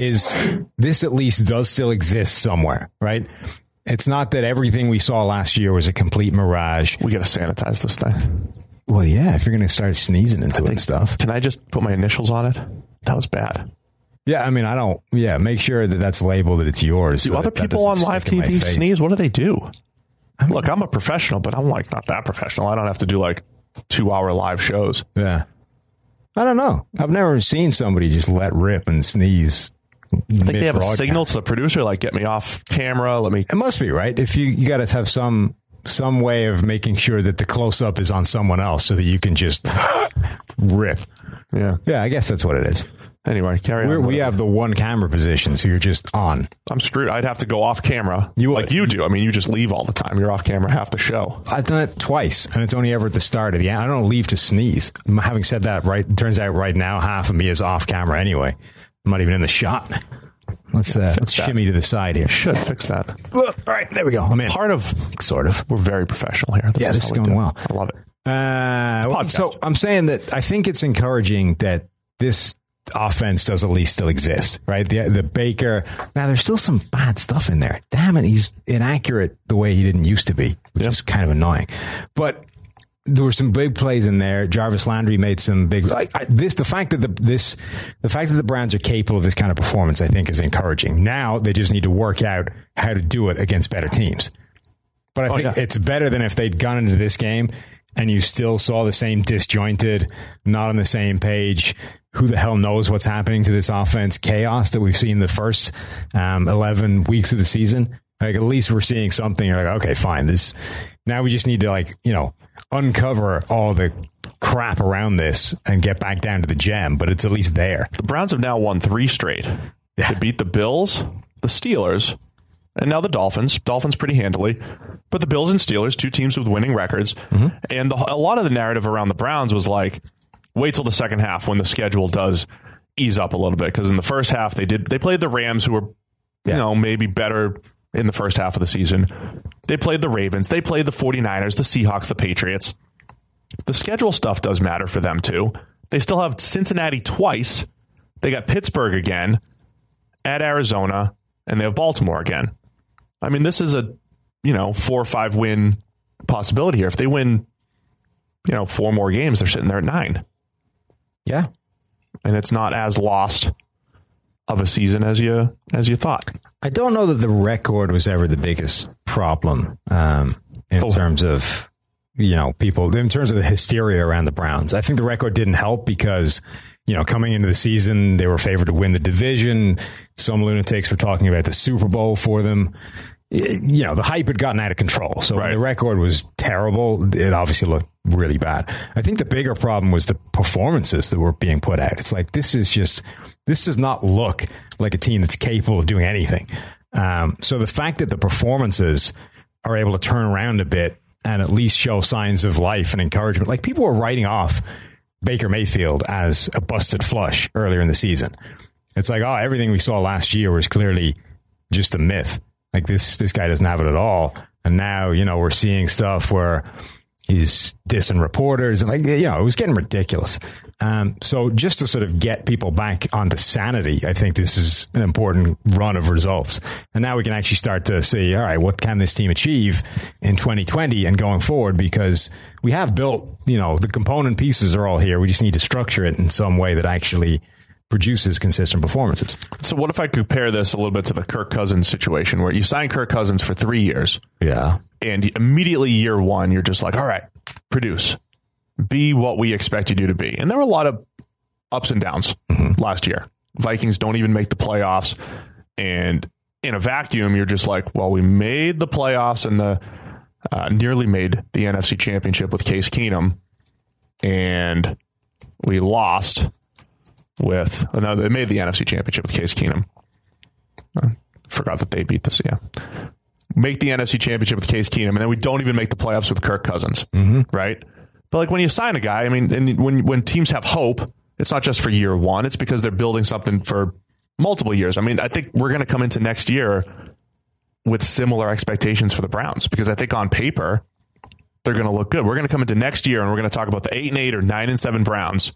does still exist somewhere, right? It's not that everything we saw last year was a complete mirage. We got to sanitize this thing. Well, yeah, if you're going to start sneezing into it and stuff. Can I just put my initials on it? That was bad. Yeah, I mean, make sure that that's labeled that it's yours. Do other people on live TV sneeze? What do they do? Look, I'm a professional, but I'm not that professional. I don't have to do 2-hour live shows. Yeah. I don't know. I've never seen somebody just let rip and sneeze. I think they have a signal to the producer, get me off camera. It must be, right? If you got to have some way of making sure that the close-up is on someone else so that you can just rip. Yeah. Yeah, I guess that's what it is. Anyway, carry on. We have the one camera position, so you're just on. I'm screwed. I'd have to go off camera. You do. I mean, you just leave all the time. You're off camera half the show. I've done it twice, and it's only ever at the start of the end. I don't leave to sneeze. Having said that, it turns out right now half of me is off camera anyway. I'm not even in the shot. Let's shimmy to the side here. Should fix that. All right, there we go. I'm in. Sort of. We're very professional here. This is going well. I love it. So I'm saying that I think it's encouraging that this offense does at least still exist, right? The Baker. Now there's still some bad stuff in there. Damn it, he's inaccurate the way he didn't used to be, which is kind of annoying. But there were some big plays in there. Jarvis Landry made some big. The fact that the Browns are capable of this kind of performance, I think, is encouraging. Now they just need to work out how to do it against better teams. But I think it's better than if they'd gone into this game and you still saw the same disjointed, not on the same page, who the hell knows what's happening to this offense chaos that we've seen the first 11 weeks of the season. Like, at least we're seeing something. You're like, okay, fine. Now we just need to, like, you know, uncover all the crap around this and get back down to the gem, but it's at least there. The Browns have now won 3 straight. They beat the Bills, the Steelers, and now the Dolphins. Dolphins pretty handily. But the Bills and Steelers, 2 teams with winning records. Mm-hmm. And a lot of the narrative around the Browns was like, wait till the second half when the schedule does ease up a little bit. Because in the first half, they played the Rams, who were, you know, maybe better in the first half of the season. They played the Ravens. They played the 49ers, the Seahawks, the Patriots. The schedule stuff does matter for them, too. They still have Cincinnati twice. They got Pittsburgh again, at Arizona, and they have Baltimore again. I mean, this is a, 4 or 5 win possibility here. If they win, 4 more games, they're sitting there at 9. Yeah. And it's not as lost of a season as you thought. I don't know that the record was ever the biggest problem in terms of, people, in terms of the hysteria around the Browns. I think the record didn't help because, coming into the season, they were favored to win the division. Some lunatics were talking about the Super Bowl for them. The hype had gotten out of control. So when the record was terrible, it obviously looked really bad. I think the bigger problem was the performances that were being put out. It's like, this does not look like a team that's capable of doing anything. So the fact that the performances are able to turn around a bit and at least show signs of life and encouragement, like people were writing off Baker Mayfield as a busted flush earlier in the season. It's like, everything we saw last year was clearly just a myth. Like this guy doesn't have it at all. And now, we're seeing stuff where he's dissing reporters and it was getting ridiculous. So just to sort of get people back onto sanity, I think this is an important run of results. And now we can actually start to see, all right, what can this team achieve in 2020 and going forward? Because we have built, the component pieces are all here. We just need to structure it in some way that actually produces consistent performances. So what if I compare this a little bit to the Kirk Cousins situation where you sign Kirk Cousins for 3 years? Yeah. And immediately year 1, you're just like, all right, produce. Be what we expect you to be. And there were a lot of ups and downs last year. Vikings don't even make the playoffs. And in a vacuum, you're just like, well, we made the playoffs and nearly made the NFC Championship with Case Keenum. And we lost they made the NFC Championship with Case Keenum. Forgot that they beat this, Make the NFC Championship with Case Keenum, and then we don't even make the playoffs with Kirk Cousins, right? But like when you sign a guy, I mean, and when teams have hope, it's not just for year 1. It's because they're building something for multiple years. I mean, I think we're going to come into next year with similar expectations for the Browns because I think on paper, they're going to look good. We're going to come into next year and we're going to talk about the 8-8 or 9-7 Browns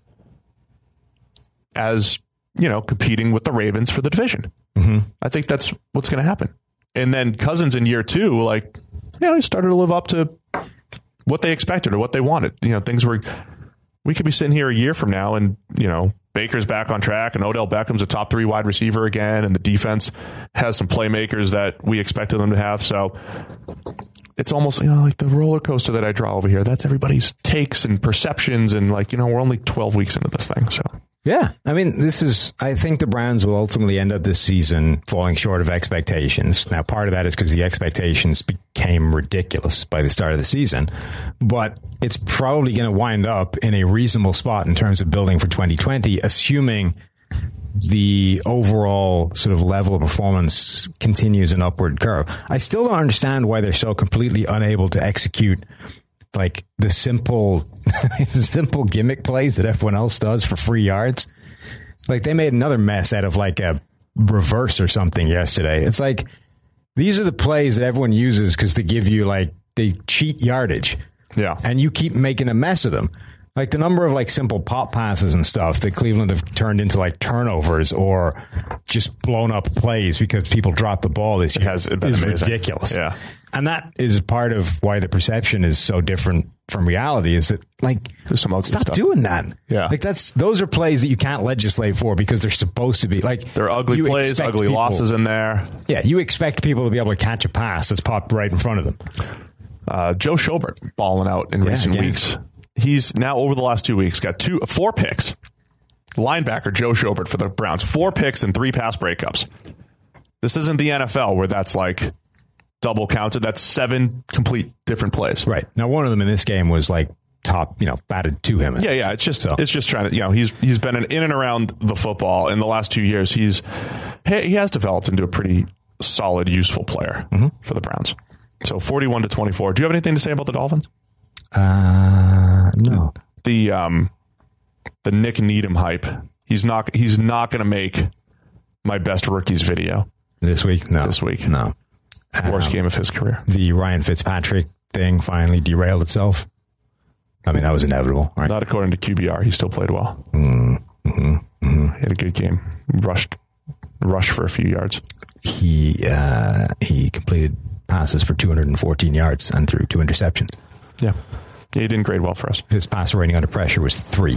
as, competing with the Ravens for the division. I think that's what's going to happen. And then Cousins in year 2, he started to live up to what they expected or what they wanted. We could be sitting here a year from now and, Baker's back on track and Odell Beckham's a top 3 wide receiver again. And the defense has some playmakers that we expected them to have. So it's almost, like the roller coaster that I draw over here. That's everybody's takes and perceptions. And we're only 12 weeks into this thing. So. Yeah, I mean, I think the Browns will ultimately end up this season falling short of expectations. Now, part of that is because the expectations became ridiculous by the start of the season, but it's probably going to wind up in a reasonable spot in terms of building for 2020, assuming the overall sort of level of performance continues an upward curve. I still don't understand why they're so completely unable to execute like the simple gimmick plays that everyone else does for free yards. Like they made another mess out of like a reverse or something yesterday. It's like, these are the plays that everyone uses because they give you they cheat yardage. Yeah. And you keep making a mess of them. Like the number of simple pop passes and stuff that Cleveland have turned into turnovers or just blown up plays because people drop the ball this year is ridiculous. Yeah. And that is part of why the perception is so different from reality is that there's some ugly stop stuff. doing that. Yeah. Those are plays that you can't legislate for because they're supposed to be they're ugly plays, ugly losses in there. Yeah. You expect people to be able to catch a pass that's popped right in front of them. Joe Schobert balling out in recent weeks. He's now over the last 2 weeks got 4 picks Linebacker Joe Schobert for the Browns. 4 picks and 3 pass breakups. This isn't the NFL where that's like double counted. That's 7 complete different plays. Right. Now, one of them in this game was like top, batted to him. Yeah. It's just trying to, he's been in and around the football in the last 2 years. He has developed into a pretty solid, useful player for the Browns. So 41-24. Do you have anything to say about the Dolphins? No. The Nick Needham hype. He's not going to make my best rookies video this week. No. This week. No. Worst game of his career. The Ryan Fitzpatrick thing finally derailed itself. I mean, that was inevitable. Right? Not according to QBR. He still played well. He had a good game. Rushed for a few yards. He completed passes for 214 yards and threw 2 interceptions. Yeah, he didn't grade well for us. His passer rating under pressure was 3.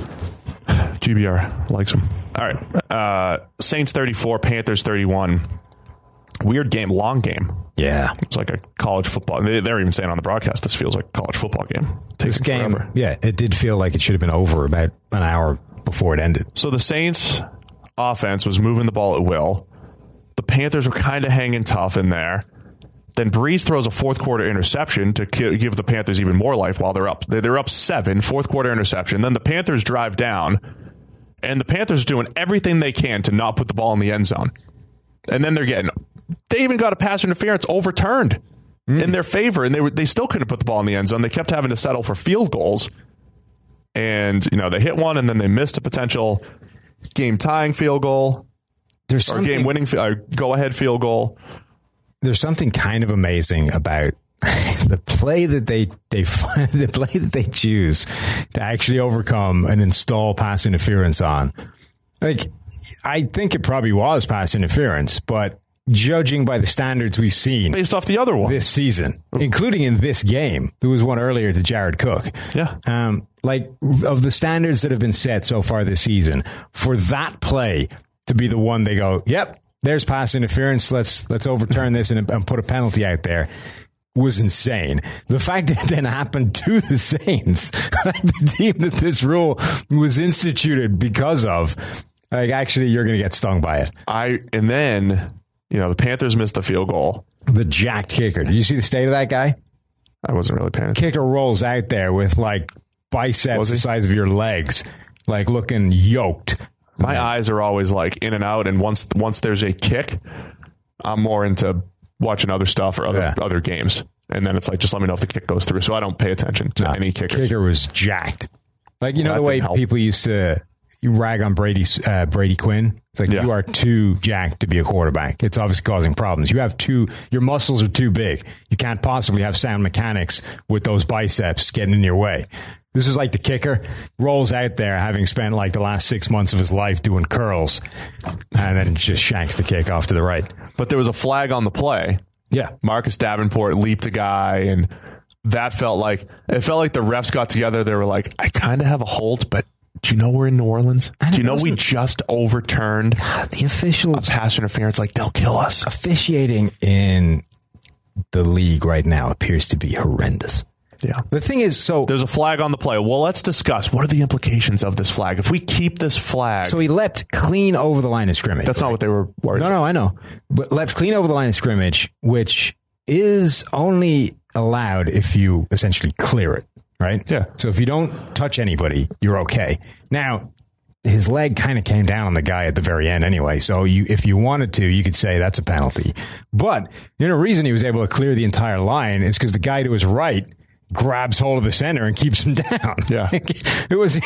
QBR likes him. All right. Saints 34, Panthers 31. Weird game, long game. Yeah. It's like a college football. They're even saying on the broadcast, this feels like a college football game. This game, forever. Yeah, it did feel like it should have been over about an hour before it ended. So the Saints offense was moving the ball at will. The Panthers were kind of hanging tough in there. Then Breeze throws a fourth quarter interception to give the Panthers even more life while they're up. They're up 7, fourth quarter interception. Then the Panthers drive down, and the Panthers are doing everything they can to not put the ball in the end zone. And then they even got a pass interference overturned in their favor, and they still couldn't put the ball in the end zone. They kept having to settle for field goals. And, they hit one, and then they missed a potential game-tying field goal. Or game-winning go-ahead field goal. There's something kind of amazing about the play that they choose to actually overcome and install pass interference on. Like, I think it probably was pass interference, but judging by the standards we've seen based off the other one this season, including in this game, there was one earlier to Jared Cook. Yeah. Of the standards that have been set so far this season, for that play to be the one they go, yep, there's pass interference. Let's overturn this and put a penalty out there, was insane. The fact that it then happened to the Saints, the team that this rule was instituted because of, actually, you're going to get stung by it. And then, the Panthers missed the field goal. The jacked kicker. Did you see the state of that guy? I wasn't really paying attention. Kicker rolls out there with biceps the size of your legs, looking yoked. My eyes are always in and out, and once there's a kick, I'm more into watching other stuff or other games. And then it's just let me know if the kick goes through. So I don't pay attention to any kickers. Kicker was jacked. The way people used to rag on Brady Quinn. It's you are too jacked to be a quarterback. It's obviously causing problems. Your muscles are too big. You can't possibly have sound mechanics with those biceps getting in your way. This is like the kicker rolls out there having spent the last 6 months of his life doing curls and then just shanks the kick off to the right. But there was a flag on the play. Yeah. Marcus Davenport leaped a guy, and that felt like the refs got together. They were like, I kind of have a hold, but do you know we're in New Orleans? Do you know we just overturned the officials? A pass interference, they'll kill us. Officiating in the league right now appears to be horrendous. Yeah. The thing is, there's a flag on the play. Well, let's discuss what are the implications of this flag. If we keep this flag. So he leapt clean over the line of scrimmage. That's not what they were worried about. No, I know. But leapt clean over the line of scrimmage, which is only allowed if you essentially clear it, right? Yeah. So if you don't touch anybody, you're okay. Now, his leg kind of came down on the guy at the very end anyway. So if you wanted to, you could say that's a penalty. But the reason he was able to clear the entire line is because the guy to his right grabs hold of the center and keeps him down. Yeah. It was a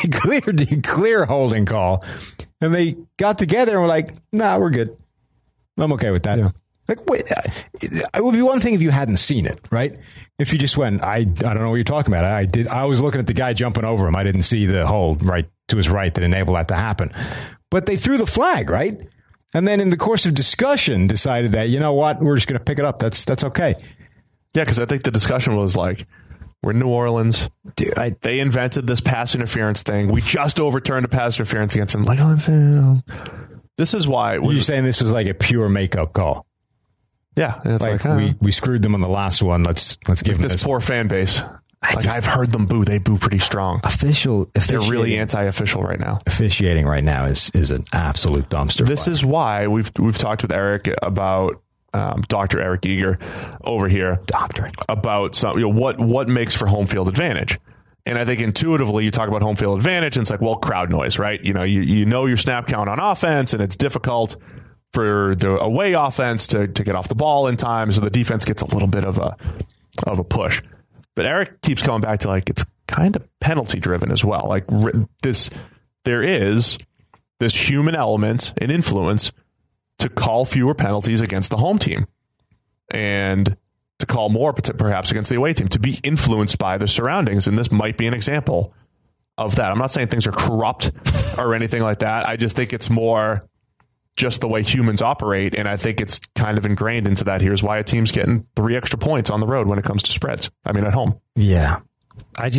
clear holding call. And they got together and were like, nah, we're good. I'm okay with that. Yeah. Wait, it would be one thing if you hadn't seen it, right? If you just went, I don't know what you're talking about. I was looking at the guy jumping over him. I didn't see the hold right to his right that enabled that to happen. But they threw the flag, right? And then in the course of discussion decided that, you know what, we're just going to pick it up. That's okay. Yeah, because I think the discussion was we're in New Orleans. Dude, they invented this pass interference thing. We just overturned a pass interference against them. This is why. You're saying this was a pure makeup call? Yeah. It's we screwed them on the last one. Let's give them this poor fan base. I've heard them boo. They boo pretty strong. They're really anti-official right now. Officiating right now is an absolute dumpster. This is why we've talked with Eric about Dr. Eric Eager over here, about some, what makes for home field advantage. And I think intuitively you talk about home field advantage and it's like, well, crowd noise, right? You know your snap count on offense, and it's difficult for the away offense to get off the ball in time, so the defense gets a little bit of a push. But Eric keeps coming back to like it's kind of penalty driven as well. Like there is this human element and influence to call fewer penalties against the home team and to call more perhaps against the away team, to be influenced by the surroundings. And this might be an example of that. I'm not saying things are corrupt or anything like that. I just think it's more just the way humans operate. And I think it's kind of ingrained into that. Here's why a team's getting 3 extra points on the road when it comes to spreads. I mean, at home. Yeah. Like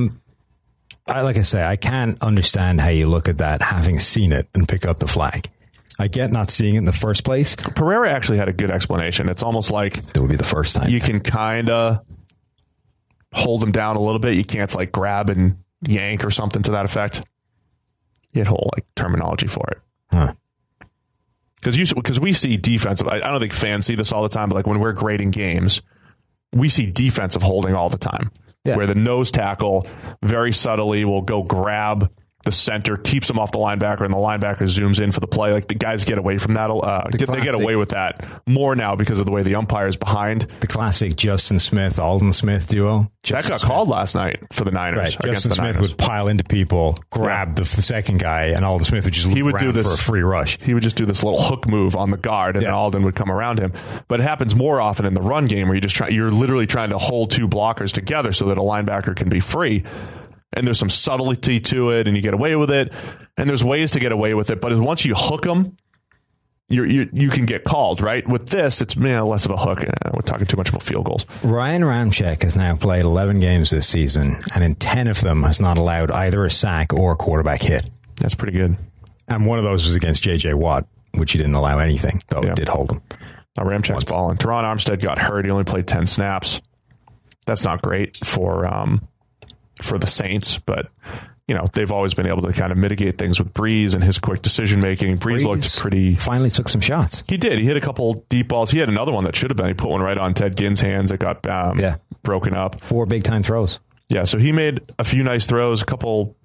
I say, I can't understand how you look at that having seen it and pick up the flag. I get not seeing it in the first place. Pereira actually had a good explanation. It's almost like it would be the first time. You can kind of hold them down a little bit. You can't like grab and yank or something to that effect. He had whole like terminology for it. Huh. Because we see defensive. I don't think fans see this all the time, but like when we're grading games, we see defensive holding all the time. Yeah. Where the nose tackle very subtly will go grab the center, keeps him off the linebacker, and the linebacker zooms in for the play. Like the guys get away from that. They get away with that more now because of the way the umpire is behind. The classic Justin Smith, Aldon Smith duo. That got called last night for the Niners. Right. Justin Smith would pile into people, grab the second guy, and Aldon Smith would just do this for a free rush. He would just do this little hook move on the guard, and then Aldon would come around him. But it happens more often in the run game where you're literally trying to hold 2 blockers together so that a linebacker can be free. And there's some subtlety to it, and you get away with it. And there's ways to get away with it. But once you hook them, you can get called, right? With this, it's less of a hook. We're talking too much about field goals. Ryan Ramczyk has now played 11 games this season, and in 10 of them has not allowed either a sack or a quarterback hit. That's pretty good. And one of those was against J.J. Watt, which he didn't allow anything, though he did hold him. Now, Ramczyk's balling. Teron Armstead got hurt. He only played 10 snaps. That's not great for the Saints, but they've always been able to kind of mitigate things with Breeze and his quick decision making. Breeze looked pretty. Finally took some shots. He did. He hit a couple deep balls. He had another one that should have been. He put one right on Ted Ginn's hands. It got broken up. 4 big time throws. Yeah, so he made a few nice throws. A couple.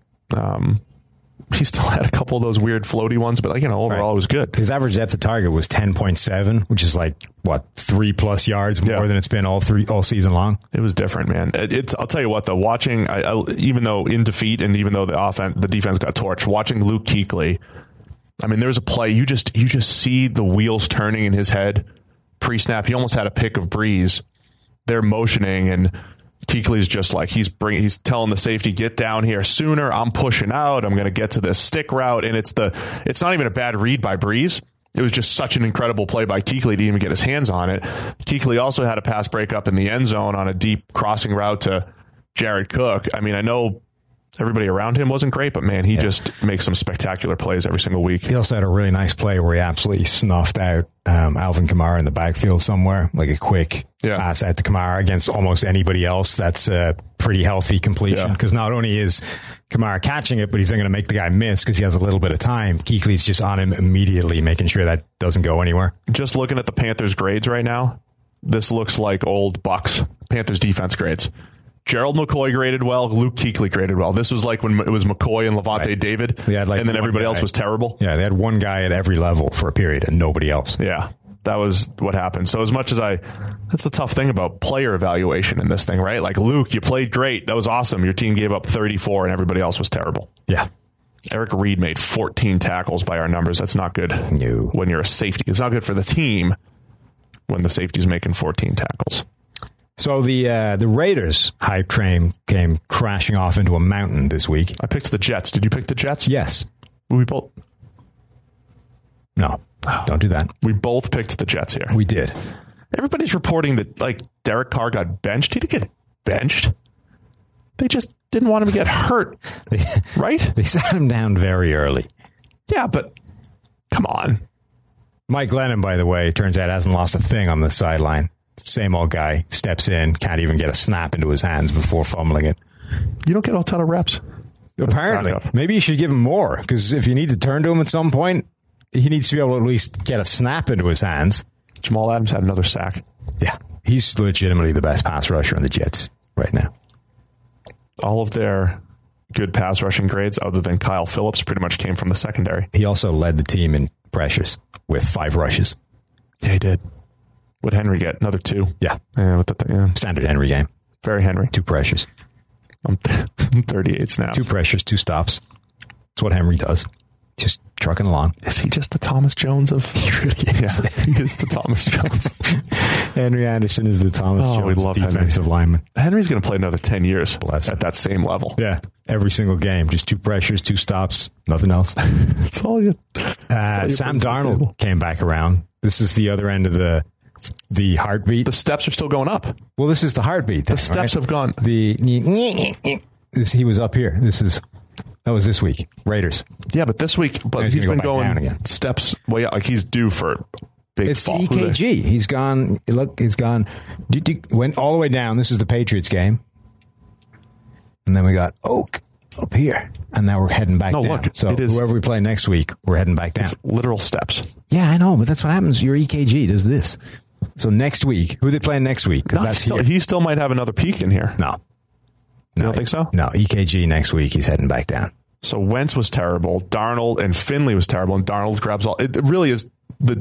He still had a couple of those weird floaty ones, but overall it was good. His average depth of target was 10.7, which is 3+ yards more than it's been all season long. It was different, man. I'll tell you what, though, watching, even though in defeat and even though the defense got torched, watching Luke Kuechly, I mean, there's a play you just see the wheels turning in his head pre-snap. He almost had a pick of Breeze. They're motioning and Kuechly's just like he's telling the safety, get down here sooner. I'm pushing out. I'm going to get to this stick route, and it's not even a bad read by Breeze. It was just such an incredible play by Kuechly to even get his hands on it. Kuechly also had a pass breakup in the end zone on a deep crossing route to Jared Cook. I mean, I know everybody around him wasn't great, but man, he just makes some spectacular plays every single week. He also had a really nice play where he absolutely snuffed out Alvin Kamara in the backfield somewhere, like a quick pass out to Kamara against almost anybody else. That's a pretty healthy completion because not only is Kamara catching it, but he's then going to make the guy miss because he has a little bit of time. Kuechly's just on him immediately, making sure that doesn't go anywhere. Just looking at the Panthers grades right now, this looks like old Bucks Panthers defense grades. Gerald McCoy graded well. Luke Kuechly graded well. This was like when it was McCoy and Levante David, and then everybody else was terrible. Yeah, they had one guy at every level for a period and nobody else. Yeah, that was what happened. So as much as that's the tough thing about player evaluation in this thing, right? Like, Luke, you played great. That was awesome. Your team gave up 34 and everybody else was terrible. Yeah. Eric Reed made 14 tackles by our numbers. That's not good when you're a safety. It's not good for the team when the safety's making 14 tackles. So the Raiders hype train came crashing off into a mountain this week. I picked the Jets. Did you pick the Jets? Yes. We both. No, don't do that. We both picked the Jets here. We did. Everybody's reporting that Derek Carr got benched. He didn't get benched. They just didn't want him to get hurt, right? They sat him down very early. Yeah, but come on. Mike Glennon, by the way, turns out hasn't lost a thing on the sideline. same old guy, steps in, can't even get a snap into his hands before fumbling it. You don't get a ton of reps. Apparently. Maybe you should give him more, because if you need to turn to him at some point, he needs to be able to at least get a snap into his hands. Jamal Adams had another sack. Yeah. He's legitimately the best pass rusher on the Jets right now. All of their good pass rushing grades, other than Kyle Phillips, pretty much came from the secondary. He also led the team in pressures with 5 rushes. Yeah, he did. What'd Henry get? Another 2? Yeah. Standard Henry game. Very Henry. 2 pressures. I'm 38 snaps. 2 pressures, 2 stops. That's what Henry does. Just trucking along. Is he just the Thomas Jones of... He really is. Yeah, he is the Thomas Jones. Henry Anderson is the Thomas Jones defensive lineman. Henry's going to play another 10 years Bless at that same level. Yeah. Every single game. Just 2 pressures, 2 stops, nothing else. That's all you... Sam Darnold came back around. This is the other end of the heartbeat. The steps are still going up. Well, this is the heartbeat thing, the steps have gone. He was up here. That was this week. Raiders. Yeah, but this week, he's been going steps way up. Like he's due for big fall. It's the EKG. He's gone. Look, he's gone. Went all the way down. This is the Patriots game. And then we got Oak up here. And now we're heading back down. Look, so whoever we play next week, we're heading back down. It's literal steps. Yeah, I know, but that's what happens. Your EKG does this. So next week, who are they playing next week? He still might have another peak in here. No. You don't think so? No, EKG next week, he's heading back down. So Wentz was terrible. Darnold and Finley was terrible. And Darnold grabs all. It really is the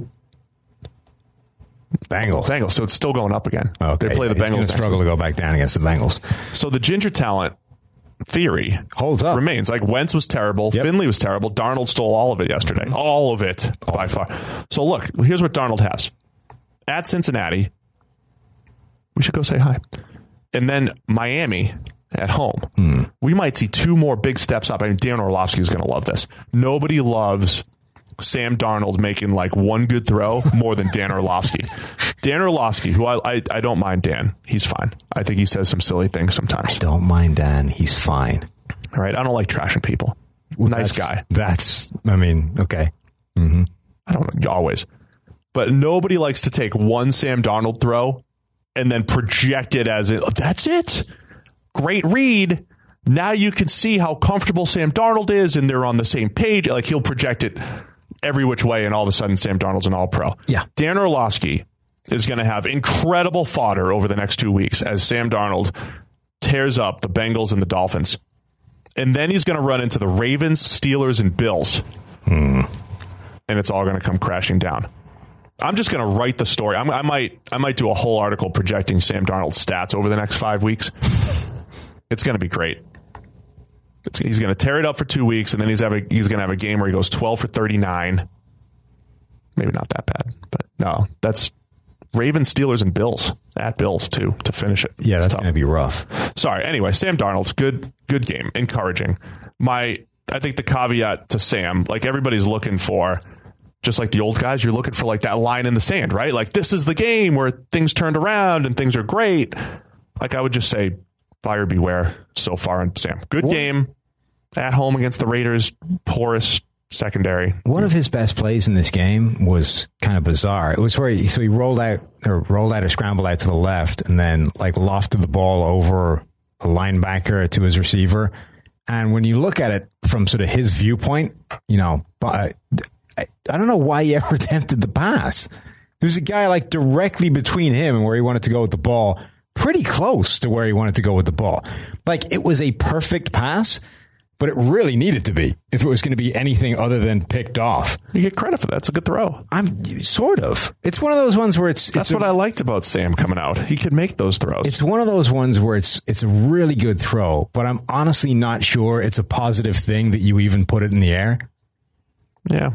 Bengals. So it's still going up again. Okay. They play the Bengals. Struggle to go back down against the Bengals. So the ginger talent theory holds up. Remains. Like Wentz was terrible. Yep. Finley was terrible. Darnold stole all of it yesterday. All of it by far. So look, here's what Darnold has. At Cincinnati, we should go say hi. And then Miami at home. We might see 2 more big steps up. I mean, Dan Orlovsky is going to love this. Nobody loves Sam Darnold making like one good throw more than Dan Orlovsky. Dan Orlovsky, who I don't mind Dan. He's fine. I think he says some silly things sometimes. I don't mind Dan. He's fine. All right. I don't like trashing people. Well, nice guy. Okay. Mm-hmm. I don't always. But nobody likes to take one Sam Darnold throw and then project it as that's it. Great read. Now you can see how comfortable Sam Darnold is, and they're on the same page. Like he'll project it every which way, and all of a sudden Sam Darnold's an all-pro. Yeah. Dan Orlovsky is going to have incredible fodder over the next 2 weeks as Sam Darnold tears up the Bengals and the Dolphins. And then he's going to run into the Ravens, Steelers, and Bills. And it's all going to come crashing down. I'm just going to write the story. I might do a whole article projecting Sam Darnold's stats over the next 5 weeks. It's going to be great. He's going to tear it up for 2 weeks, and then he's going to have a game where he goes 12 for 39. Maybe not that bad, but no, that's Ravens, Steelers, and Bills. At Bills, too, to finish it. Yeah, that's going to be rough. Sorry. Anyway, Sam Darnold's good game, encouraging. I think the caveat to Sam, like everybody's looking for, just like the old guys, you're looking for like that line in the sand, right? Like this is the game where things turned around and things are great. Like I would just say, buyer beware so far on Sam. Good game at home against the Raiders, porous secondary. One of his best plays in this game was kind of bizarre. It was where he rolled out or scrambled out to the left and then like lofted the ball over a linebacker to his receiver. And when you look at it from sort of his viewpoint, I don't know why he ever attempted the pass. There's a guy like directly between him and where he wanted to go with the ball, pretty close to where he wanted to go with the ball. Like it was a perfect pass, but it really needed to be if it was going to be anything other than picked off. You get credit for that. It's a good throw. Sort of. It's one of those ones where That's what I liked about Sam coming out. He could make those throws. It's one of those ones where it's a really good throw, but I'm honestly not sure it's a positive thing that you even put it in the air. Yeah.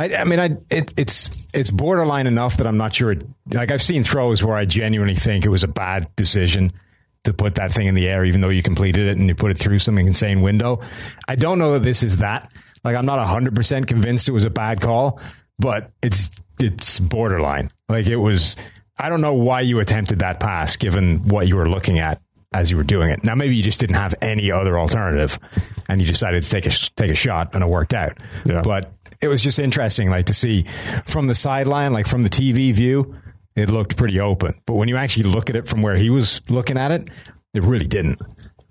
It's borderline enough that I'm not sure. Like I've seen throws where I genuinely think it was a bad decision to put that thing in the air, even though you completed it and you put it through some insane window. I don't know that this is that. Like I'm not 100% convinced it was a bad call, but it's borderline. Like it was. I don't know why you attempted that pass, given what you were looking at as you were doing it. Now maybe you just didn't have any other alternative, and you decided to take a shot, and it worked out. Yeah. But it was just interesting, like to see from the sideline, like from the TV view, it looked pretty open. But when you actually look at it from where he was looking at it, it really didn't.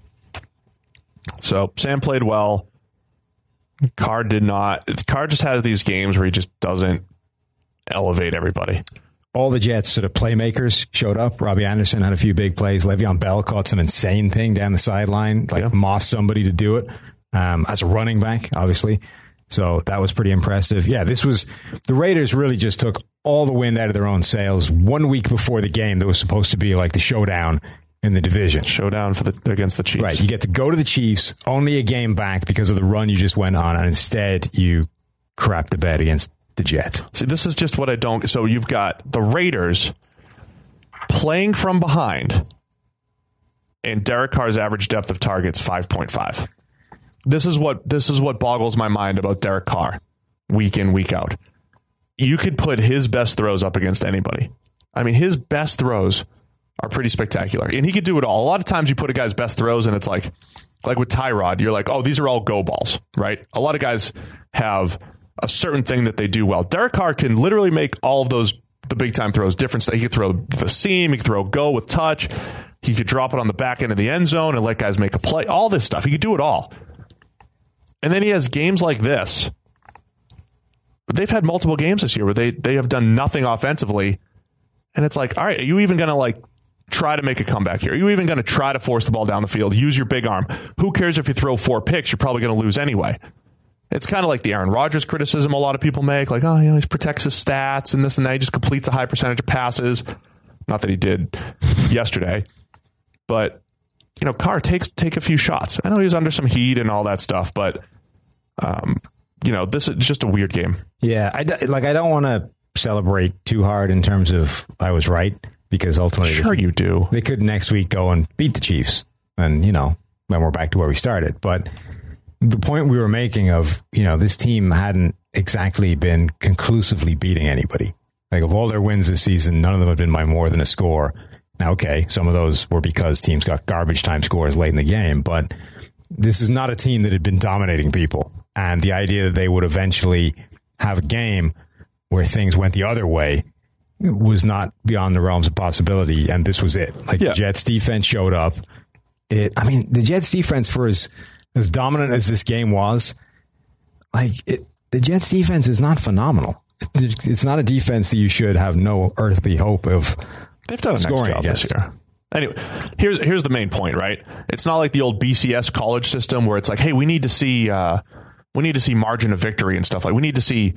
So Sam played well. Carr did not. Carr just has these games where he just doesn't elevate everybody. All the Jets sort of playmakers showed up. Robbie Anderson had a few big plays. Le'Veon Bell caught some insane thing down the sideline, mossed somebody to do it as a running back, obviously. So that was pretty impressive. Yeah, the Raiders really just took all the wind out of their own sails 1 week before the game that was supposed to be like the showdown in the division. Showdown against the Chiefs. Right. You get to go to the Chiefs, only a game back because of the run you just went on, and instead you crap the bed against the Jets. See, this is just what I don't... So you've got the Raiders playing from behind, and Derek Carr's average depth of target's 5.5. This is what boggles my mind about Derek Carr week in, week out. You could put his best throws up against anybody. I mean, his best throws are pretty spectacular. And he could do it all. A lot of times you put a guy's best throws and it's like with Tyrod, you're like, oh, these are all go balls, right? A lot of guys have a certain thing that they do well. Derek Carr can literally make all of those, the big time throws, different. He could throw the seam, he could throw go with touch, he could drop it on the back end of the end zone and let guys make a play, all this stuff. He could do it all. And then he has games like this. They've had multiple games this year where they have done nothing offensively. And it's like, all right, are you even going to try to make a comeback here? Are you even going to try to force the ball down the field? Use your big arm. Who cares if you throw 4 picks? You're probably going to lose anyway. It's kind of like the Aaron Rodgers criticism a lot of people make. Like, oh, he protects his stats and this and that. He just completes a high percentage of passes. Not that he did yesterday. But, Carr take a few shots. I know he was under some heat and all that stuff, but, this is just a weird game. Yeah, I don't want to celebrate too hard in terms of I was right, because ultimately... Sure you do. They could next week go and beat the Chiefs, and, then we're back to where we started. But the point we were making of, this team hadn't exactly been conclusively beating anybody. Like, of all their wins this season, none of them have been by more than a score. Now, okay, some of those were because teams got garbage time scores late in the game, but this is not a team that had been dominating people. And the idea that they would eventually have a game where things went the other way was not beyond the realms of possibility, and this was it. The Jets defense showed up. The Jets defense, for as dominant as this game was, the Jets defense is not phenomenal. It's not a defense that you should have no earthly hope of. They've done a nice job this year. Anyway, here's the main point, right? It's not like the old BCS college system where it's like, hey, we need to see margin of victory and stuff. We need to see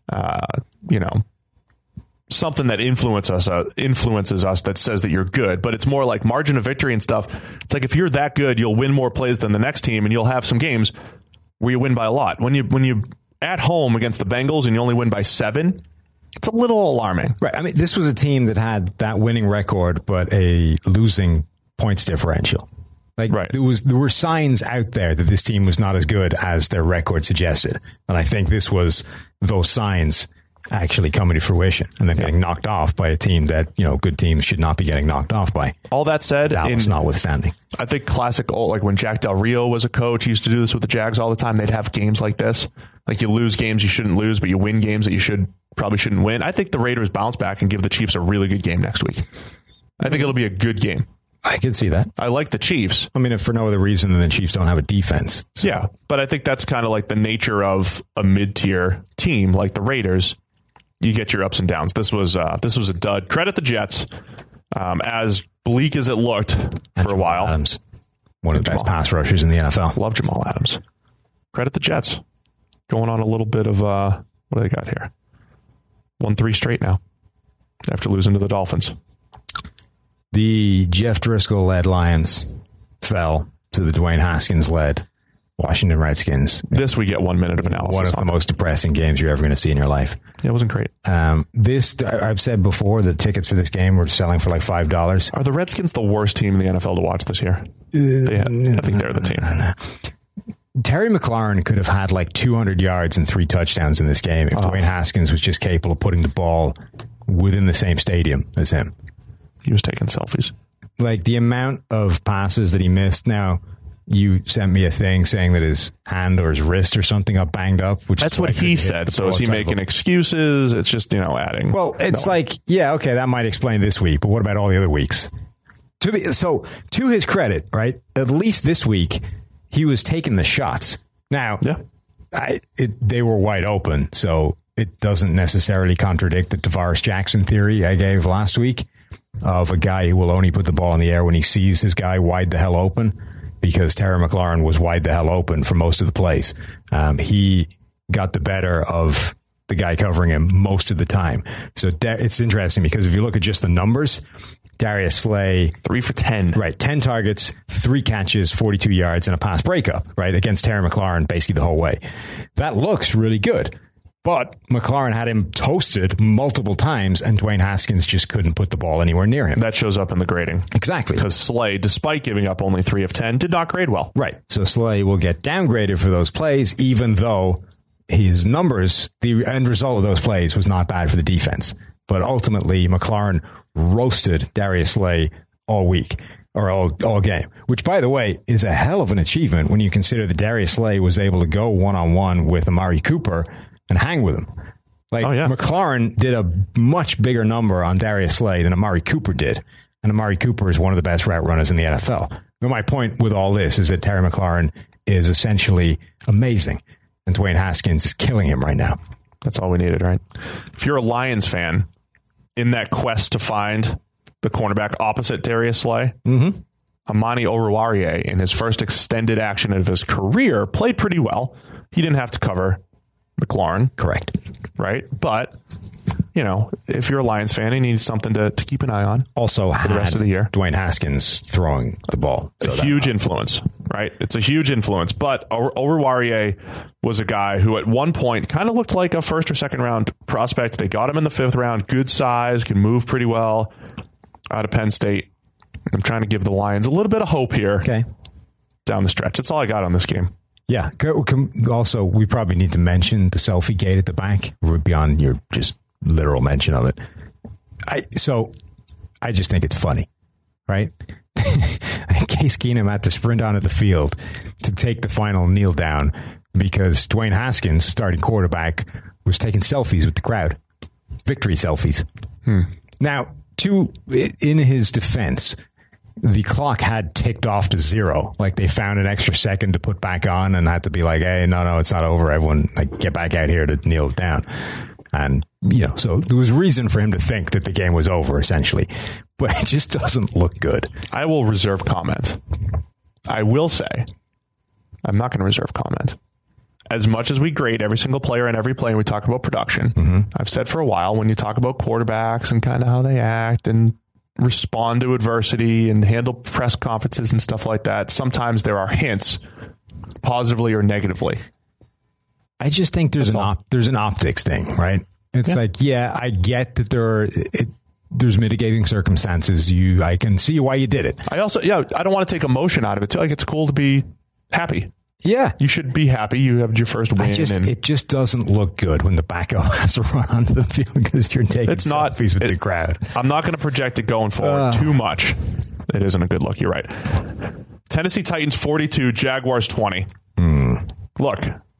something that influences us that says that you're good. But it's more like margin of victory and stuff. It's like if you're that good, you'll win more plays than the next team, and you'll have some games where you win by a lot. When you at home against the Bengals and you only win by 7, it's a little alarming. Right. This was a team that had that winning record, but a losing points differential. Right. There were signs out there that this team was not as good as their record suggested. And I think this was those signs actually coming to fruition and then getting knocked off by a team that, good teams should not be getting knocked off by. All that said, Dallas notwithstanding. I think classic, when Jack Del Rio was a coach, he used to do this with the Jags all the time. They'd have games like this. You lose games you shouldn't lose, but you win games that you probably shouldn't win. I think the Raiders bounce back and give the Chiefs a really good game next week. I think it'll be a good game. I can see that. I like the Chiefs. If for no other reason than the Chiefs don't have a defense. So. Yeah, but I think that's kind of like the nature of a mid-tier team like the Raiders. You get your ups and downs. This was a dud. Credit the Jets. As bleak as it looked for a while. Adams, one of the best pass rushers in the NFL. Love Jamal Adams. Credit the Jets. Going on a little bit of what do they got here? 1-3 straight now after losing to the Dolphins. The Jeff Driscoll-led Lions fell to the Dwayne Haskins-led Washington Redskins. This we get 1 minute of analysis. One of the most depressing games you're ever going to see in your life. Yeah, it wasn't great. I've said before, the tickets for this game were selling for like $5. Are the Redskins the worst team in the NFL to watch this year? I think they're the team. Terry McLaurin could have had like 200 yards and 3 touchdowns in this game if Dwayne Haskins was just capable of putting the ball within the same stadium as him. He was taking selfies. The amount of passes that he missed. Now, you sent me a thing saying that his hand or his wrist or something got banged up. That's what he said. So is he making excuses? It's just, adding. Well, it's okay, that might explain this week, but what about all the other weeks? To his credit, right? At least this week, he was taking the shots. Now, they were wide open, so it doesn't necessarily contradict the Tavares Jackson theory I gave last week of a guy who will only put the ball in the air when he sees his guy wide the hell open, because Terry McLaurin was wide the hell open for most of the plays. He got the better of the guy covering him most of the time. So it's interesting because if you look at just the numbers, Darius Slay 3 for 10, right? 10 targets, 3 catches, 42 yards, and a pass breakup, right? Against Terry McLaurin basically the whole way. That looks really good. But McLaurin had him toasted multiple times, and Dwayne Haskins just couldn't put the ball anywhere near him. That shows up in the grading. Exactly. Because Slay, despite giving up only 3 of 10, did not grade well. Right. So Slay will get downgraded for those plays, even though his numbers, the end result of those plays was not bad for the defense. But ultimately, McLaurin roasted Darius Slay all week, or all game, which, by the way, is a hell of an achievement when you consider that Darius Slay was able to go one-on-one with Amari Cooper and hang with him. McLaurin did a much bigger number on Darius Slay than Amari Cooper did. And Amari Cooper is one of the best route runners in the NFL. But my point with all this is that Terry McLaurin is essentially amazing. And Dwayne Haskins is killing him right now. That's all we needed, right? If you're a Lions fan, in that quest to find the cornerback opposite Darius Slay, Amani Oruwariye, in his first extended action of his career, played pretty well. He didn't have to cover McLaurin. Correct. Right? But, if you're a Lions fan, you need something to keep an eye on. Also, for the rest of the year. Dwayne Haskins throwing the ball. So a huge influence, right? It's a huge influence. But Oruwariye was a guy who at one point kind of looked like a first or second round prospect. They got him in the 5th round. Good size, can move pretty well out of Penn State. I'm trying to give the Lions a little bit of hope here down the stretch. That's all I got on this game. Yeah. Also, we probably need to mention the selfie gate at the back beyond your just literal mention of it. I just think it's funny, right? Case Keenum had to sprint onto the field to take the final kneel down because Dwayne Haskins, starting quarterback, was taking selfies with the crowd. Victory selfies. Now, in his defense, the clock had ticked off to 0. Like they found an extra second to put back on and had to be like, hey, no, it's not over. Everyone get back out here to kneel down. And, so there was reason for him to think that the game was over, essentially. But it just doesn't look good. I will reserve comment. I will say, I'm not going to reserve comment. As much as we grade every single player and every play and we talk about production, I've said for a while, when you talk about quarterbacks and kind of how they act and respond to adversity and handle press conferences and stuff like that, sometimes there are hints, positively or negatively. I just think there's an optics thing, right? It's I get that there's mitigating circumstances. I can see why you did it. I don't want to take emotion out of it too. Like, it's cool to be happy. Yeah. You should be happy. You have your first win. It just doesn't look good when the backup has to run onto the field because you're taking selfies with the crowd. I'm not going to project it going forward too much. It isn't a good look. You're right. Tennessee Titans 42, Jaguars 20. Look,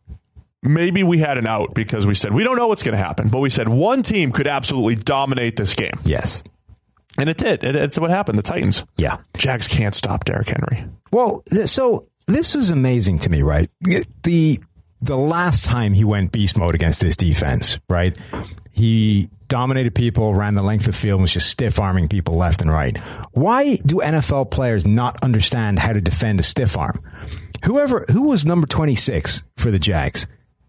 maybe we had an out because we said we don't know what's going to happen, but we said one team could absolutely dominate this game. Yes. And it did. It's what happened. The Titans. Yeah. Jags can't stop Derrick Henry. Well, so this is amazing to me, right? The last time he went beast mode against this defense, right? He dominated people, ran the length of the field, and was just stiff-arming people left and right. Why do NFL players not understand how to defend a stiff arm? Who was number 26 for the Jags?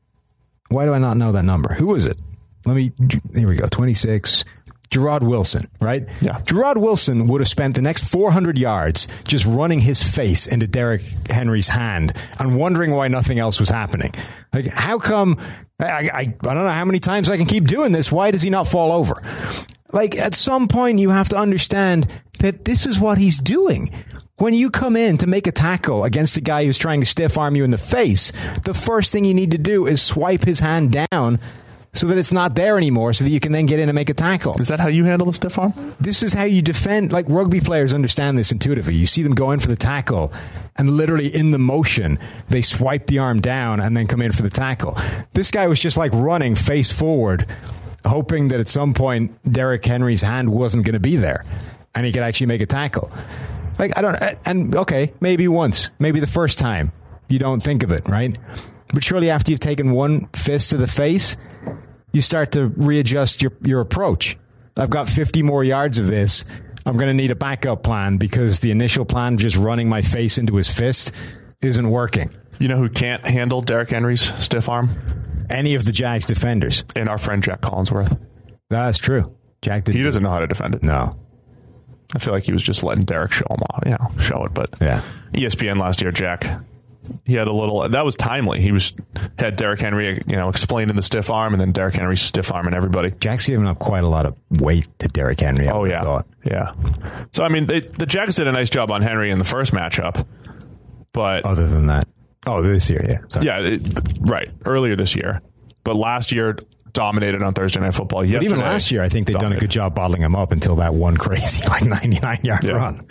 Why do I not know that number? Who was it? Here we go. 26. Gerard Wilson, right? Yeah. Gerard Wilson would have spent the next 400 yards just running his face into Derrick Henry's hand and wondering why nothing else was happening. Like, how come? I don't know how many times I can keep doing this. Why does he not fall over? Like, at some point, you have to understand that this is what he's doing. When you come in to make a tackle against a guy who's trying to stiff arm you in the face, the first thing you need to do is swipe his hand down so that it's not there anymore, so that you can then get in and make a tackle. Is that how you handle the stiff arm? This is how you defend. Like, rugby players understand this intuitively. You see them go in for the tackle, and literally in the motion, they swipe the arm down and then come in for the tackle. This guy was just like running face forward, hoping that at some point Derrick Henry's hand wasn't going to be there and he could actually make a tackle. Like, okay, maybe once, maybe the first time you don't think of it, right? But surely after you've taken one fist to the face, you start to readjust your approach. I've got 50 more yards of this. I'm going to need a backup plan because the initial plan, just running my face into his fist, isn't working. You know who can't handle Derrick Henry's stiff arm? Any of the Jags defenders. And our friend Jack Collinsworth. That's true. Jack He doesn't know how to defend it. No. I feel like he was just letting Derrick show him off, show it. But yeah. ESPN last year, Jack, he had a little, that was timely. He had Derrick Henry, explaining the stiff arm, and then Derrick Henry stiff arming everybody. Jack's given up quite a lot of weight to Derrick Henry. Oh, yeah. Thought. Yeah. So, I mean, the Jags did a nice job on Henry in the first matchup. But other than that, this year, yeah. Sorry. Yeah, right. Earlier this year. But last year, dominated on Thursday Night Football. Yesterday, but even last year, I think they've done a good job bottling him up until that one crazy 99-yard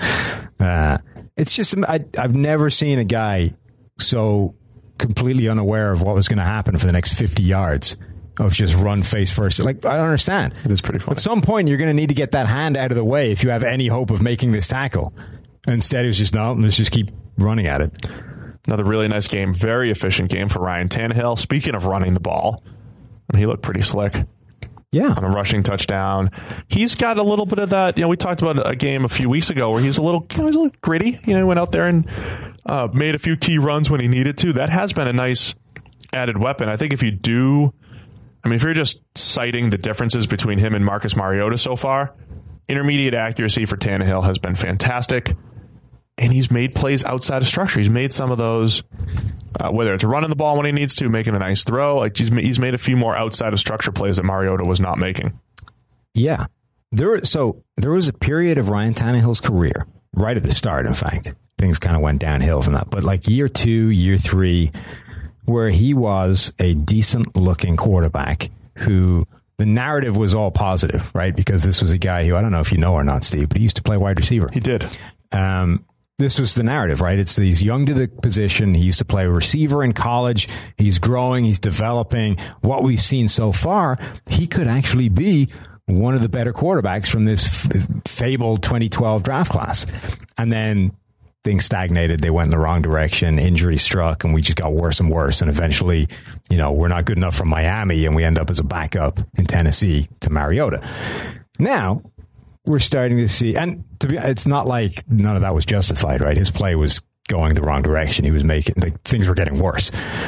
run. It's just, I've never seen a guy so completely unaware of what was going to happen for the next 50 yards of just run face first. Like, I don't understand. It is pretty funny. At some point, you're going to need to get that hand out of the way if you have any hope of making this tackle. Instead, it was just, no, let's just keep running at it. Another really nice game, very efficient game for Ryan Tannehill. Speaking of running the ball, he looked pretty slick. Yeah. On a rushing touchdown. He's got a little bit of that. We talked about a game a few weeks ago where he was a little gritty. He went out there and made a few key runs when he needed to. That has been a nice added weapon. I think if you're just citing the differences between him and Marcus Mariota so far, intermediate accuracy for Tannehill has been fantastic. And he's made plays outside of structure. He's made some of those, whether it's running the ball when he needs to, making a nice throw. Like he's made a few more outside of structure plays that Mariota was not making. Yeah. There was a period of Ryan Tannehill's career, right at the start, in fact. Things kind of went downhill from that. But like year 2, year 3, where he was a decent-looking quarterback who the narrative was all positive, right? Because this was a guy who, I don't know if you know or not, Steve, but he used to play wide receiver. He did. This was the narrative, right? He's young to the position. He used to play receiver in college. He's growing. He's developing. What we've seen so far, he could actually be one of the better quarterbacks from this fabled 2012 draft class. And then things stagnated. They went in the wrong direction. Injury struck, and we just got worse and worse. And eventually, we're not good enough from Miami, and we end up as a backup in Tennessee to Mariota. Now, we're starting to see, and it's not like none of that was justified, right? His play was going the wrong direction. He was making, things were getting worse.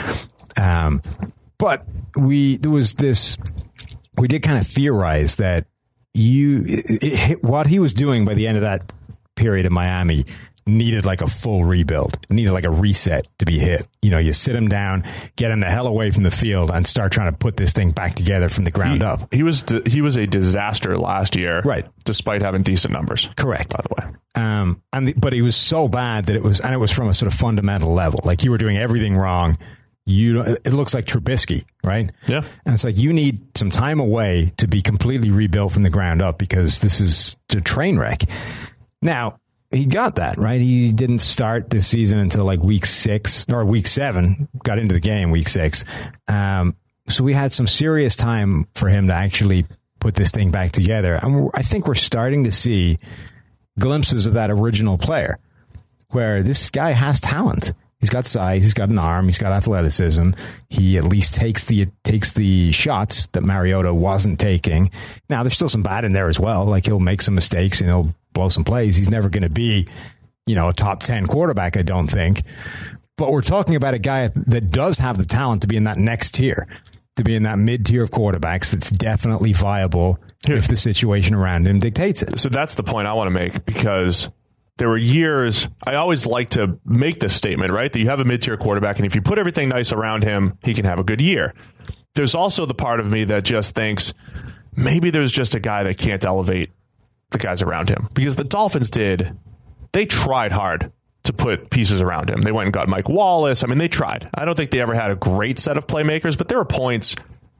But we did kind of theorize that what he was doing by the end of that period in Miami needed like a full rebuild, needed like a reset to be hit. You sit him down, get him the hell away from the field, and start trying to put this thing back together from the ground up. He was a disaster last year, right? Despite having decent numbers, correct. By the way, but he was so bad that it was from a sort of fundamental level. Like you were doing everything wrong. It looks like Trubisky, right? Yeah. And it's like you need some time away to be completely rebuilt from the ground up because this is a train wreck. Now, he got that, right? He didn't start this season until like week 6 or week 7, got into the game week 6. So we had some serious time for him to actually put this thing back together. And I think we're starting to see glimpses of that original player where this guy has talent. He's got size, he's got an arm, he's got athleticism. He at least takes the shots that Mariota wasn't taking. Now, there's still some bad in there as well. Like he'll make some mistakes and he'll blow some plays. He's never going to be, a top 10 quarterback, I don't think. But we're talking about a guy that does have the talent to be in that next tier, to be in that mid-tier of quarterbacks that's definitely viable if the situation around him dictates it. So that's the point I want to make, because there were years, I always like to make this statement, right? That you have a mid-tier quarterback, and if you put everything nice around him, he can have a good year. There's also the part of me that just thinks maybe there's just a guy that can't elevate the guys around him, because the Dolphins they tried hard to put pieces around him. They went and got Mike Wallace. I mean, they tried. I don't think they ever had a great set of playmakers, but there were points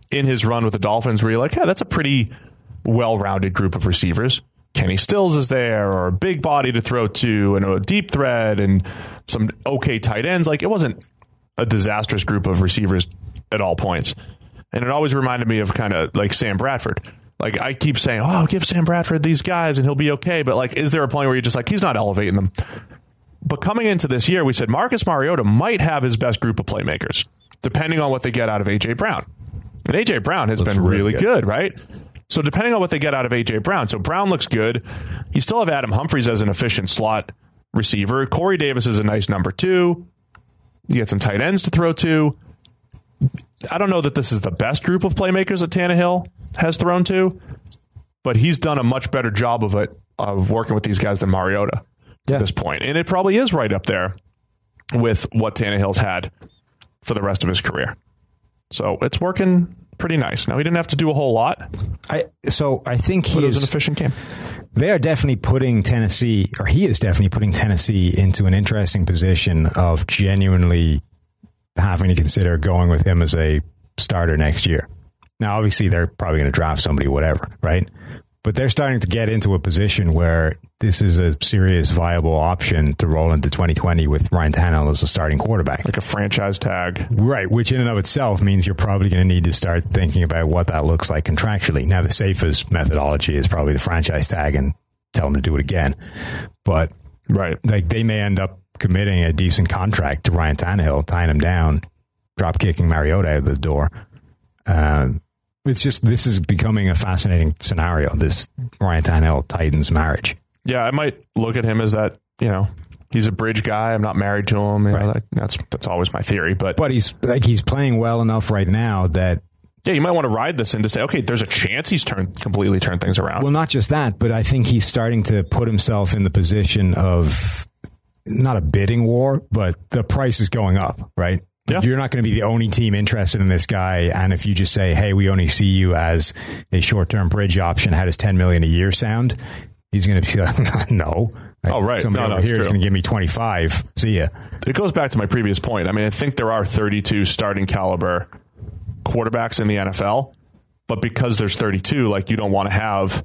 in his run with the Dolphins where you're like, yeah, that's a pretty well-rounded group of receivers. Kenny Stills is there, or a big body to throw to, and a deep threat, and some okay tight ends. Like, it wasn't a disastrous group of receivers at all points. And it always reminded me of kind of like Sam Bradford. Like, I keep saying, oh, give Sam Bradford these guys and he'll be okay. But like, is there a point where you're just like, he's not elevating them? But coming into this year, we said Marcus Mariota might have his best group of playmakers, depending on what they get out of A.J. Brown. And A.J. Brown has been really good, right? So depending on what they get out of A.J. Brown. So Brown looks good. You still have Adam Humphries as an efficient slot receiver. Corey Davis is a nice number 2. You get some tight ends to throw to. I don't know that this is the best group of playmakers that Tannehill has thrown to, but he's done a much better job of it, of working with these guys than Mariota to this point. And it probably is right up there with what Tannehill's had for the rest of his career. So it's working pretty nice. Now, he didn't have to do a whole lot. I think it was an efficient game. They are definitely putting Tennessee, or he is definitely putting Tennessee into an interesting position of genuinely having to consider going with him as a starter next year. Now, obviously, they're probably going to draft somebody, whatever, right? But they're starting to get into a position where this is a serious, viable option to roll into 2020 with Ryan Tannehill as a starting quarterback. Like a franchise tag. Right, which in and of itself means you're probably going to need to start thinking about what that looks like contractually. Now, the safest methodology is probably the franchise tag and tell them to do it again. But right, like, they may end up committing a decent contract to Ryan Tannehill, tying him down, drop kicking Mariota out of the door. It's just, this is becoming a fascinating scenario, this Ryan Tannehill Titans marriage. Yeah, I might look at him as that, he's a bridge guy. I'm not married to him. Right. That's always my theory. But he's playing well enough right now that, yeah, you might want to ride this in to say, okay, there's a chance he's completely turned things around. Well, not just that, but I think he's starting to put himself in the position of not a bidding war, but the price is going up, right? Yeah. You're not going to be the only team interested in this guy. And if you just say, hey, we only see you as a short-term bridge option, how does $10 million a year sound? He's going to be like, no. Oh, right. Somebody over here is going to give me 25. See ya. It goes back to my previous point. I mean, I think there are 32 starting caliber quarterbacks in the NFL, but because there's 32, like, you don't want to have